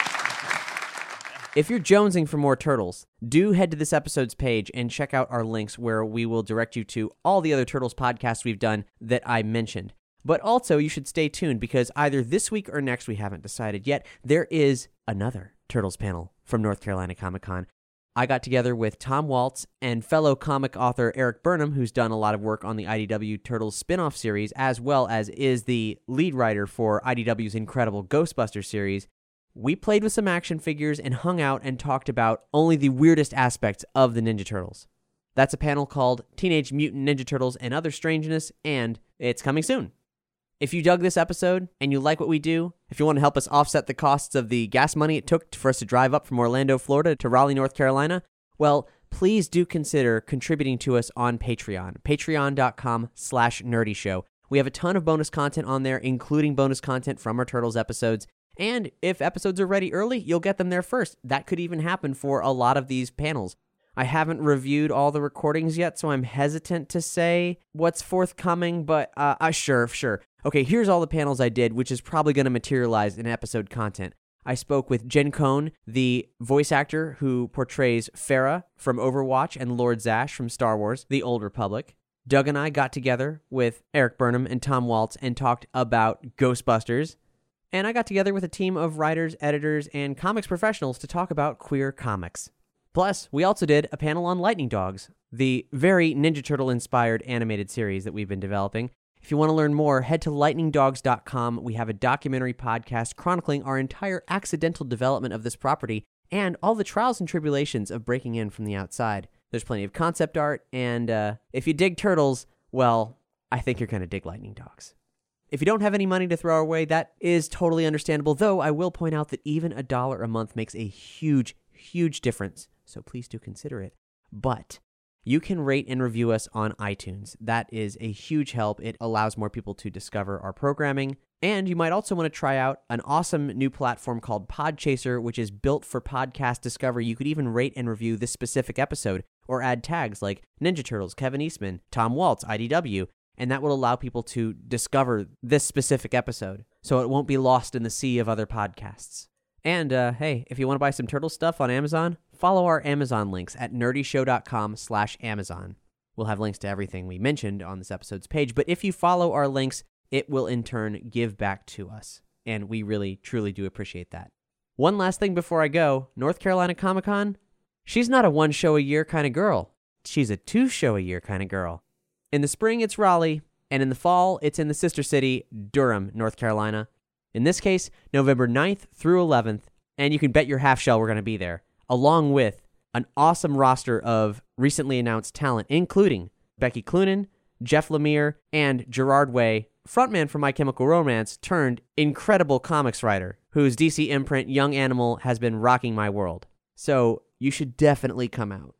If you're jonesing for more Turtles, do head to this episode's page and check out our links where we will direct you to all the other Turtles podcasts we've done that I mentioned. But also, you should stay tuned because either this week or next, we haven't decided yet, there is another Turtles panel from North Carolina Comic Con. I got together with Tom Waltz and fellow comic author Eric Burnham, who's done a lot of work on the I D W Turtles spin-off series, as well as is the lead writer for I D W's incredible Ghostbusters series. We played with some action figures and hung out and talked about only the weirdest aspects of the Ninja Turtles. That's a panel called Teenage Mutant Ninja Turtles and Other Strangeness, and it's coming soon. If you dug this episode and you like what we do, if you want to help us offset the costs of the gas money it took for us to drive up from Orlando, Florida to Raleigh, North Carolina, well, please do consider contributing to us on Patreon, patreon.com slash nerdy show. We have a ton of bonus content on there, including bonus content from our Turtles episodes. And if episodes are ready early, you'll get them there first. That could even happen for a lot of these panels. I haven't reviewed all the recordings yet, so I'm hesitant to say what's forthcoming, but uh, uh, sure, sure. Okay, here's all the panels I did, which is probably going to materialize in episode content. I spoke with Jen Cohn, the voice actor who portrays Farah from Overwatch and Lord Zash from Star Wars, The Old Republic. Doug and I got together with Eric Burnham and Tom Waltz and talked about Ghostbusters. And I got together with a team of writers, editors, and comics professionals to talk about queer comics. Plus, we also did a panel on Lightning Dogs, the very Ninja Turtle-inspired animated series that we've been developing. If you want to learn more, head to lightning dogs dot com. We have a documentary podcast chronicling our entire accidental development of this property and all the trials and tribulations of breaking in from the outside. There's plenty of concept art, and uh, if you dig Turtles, well, I think you're going to dig Lightning Dogs. If you don't have any money to throw away, that is totally understandable, though I will point out that even a dollar a month makes a huge, huge difference, so please do consider it. But you can rate and review us on iTunes. That is a huge help. It allows more people to discover our programming. And you might also want to try out an awesome new platform called Podchaser, which is built for podcast discovery. You could even rate and review this specific episode or add tags like Ninja Turtles, Kevin Eastman, Tom Waltz, I D W, and that will allow people to discover this specific episode so it won't be lost in the sea of other podcasts. And, uh, hey, if you want to buy some Turtle stuff on Amazon, follow our Amazon links at nerdyshow.com slash Amazon. We'll have links to everything we mentioned on this episode's page, but if you follow our links, it will in turn give back to us, and we really, truly do appreciate that. One last thing before I go, North Carolina Comic Con, she's not a one-show-a-year kind of girl. She's a two-show-a-year kind of girl. In the spring, it's Raleigh, and in the fall, it's in the sister city, Durham, North Carolina. In this case, November ninth through eleventh, and you can bet your half shell we're going to be there, along with an awesome roster of recently announced talent, including Becky Cloonan, Jeff Lemire, and Gerard Way, frontman for My Chemical Romance, turned incredible comics writer, whose D C imprint Young Animal has been rocking my world. So you should definitely come out.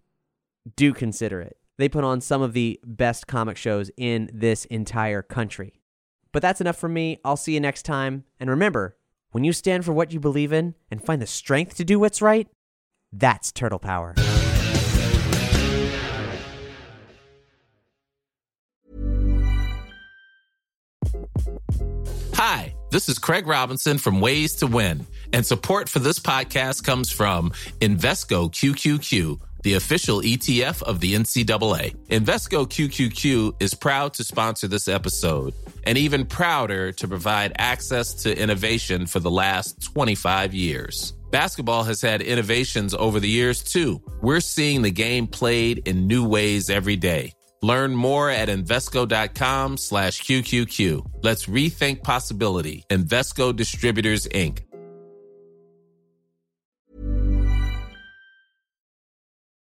Do consider it. They put on some of the best comic shows in this entire country. But that's enough from me. I'll see you next time. And remember, when you stand for what you believe in and find the strength to do what's right, that's Turtle Power. Hi, this is Craig Robinson from Ways to Win, and support for this podcast comes from Invesco Q Q Q, the official E T F of the N C double A. Invesco Q Q Q is proud to sponsor this episode, and even prouder to provide access to innovation for the last twenty-five years. Basketball has had innovations over the years, too. We're seeing the game played in new ways every day. Learn more at Invesco.com slash QQQ. Let's rethink possibility. Invesco Distributors, Incorporated.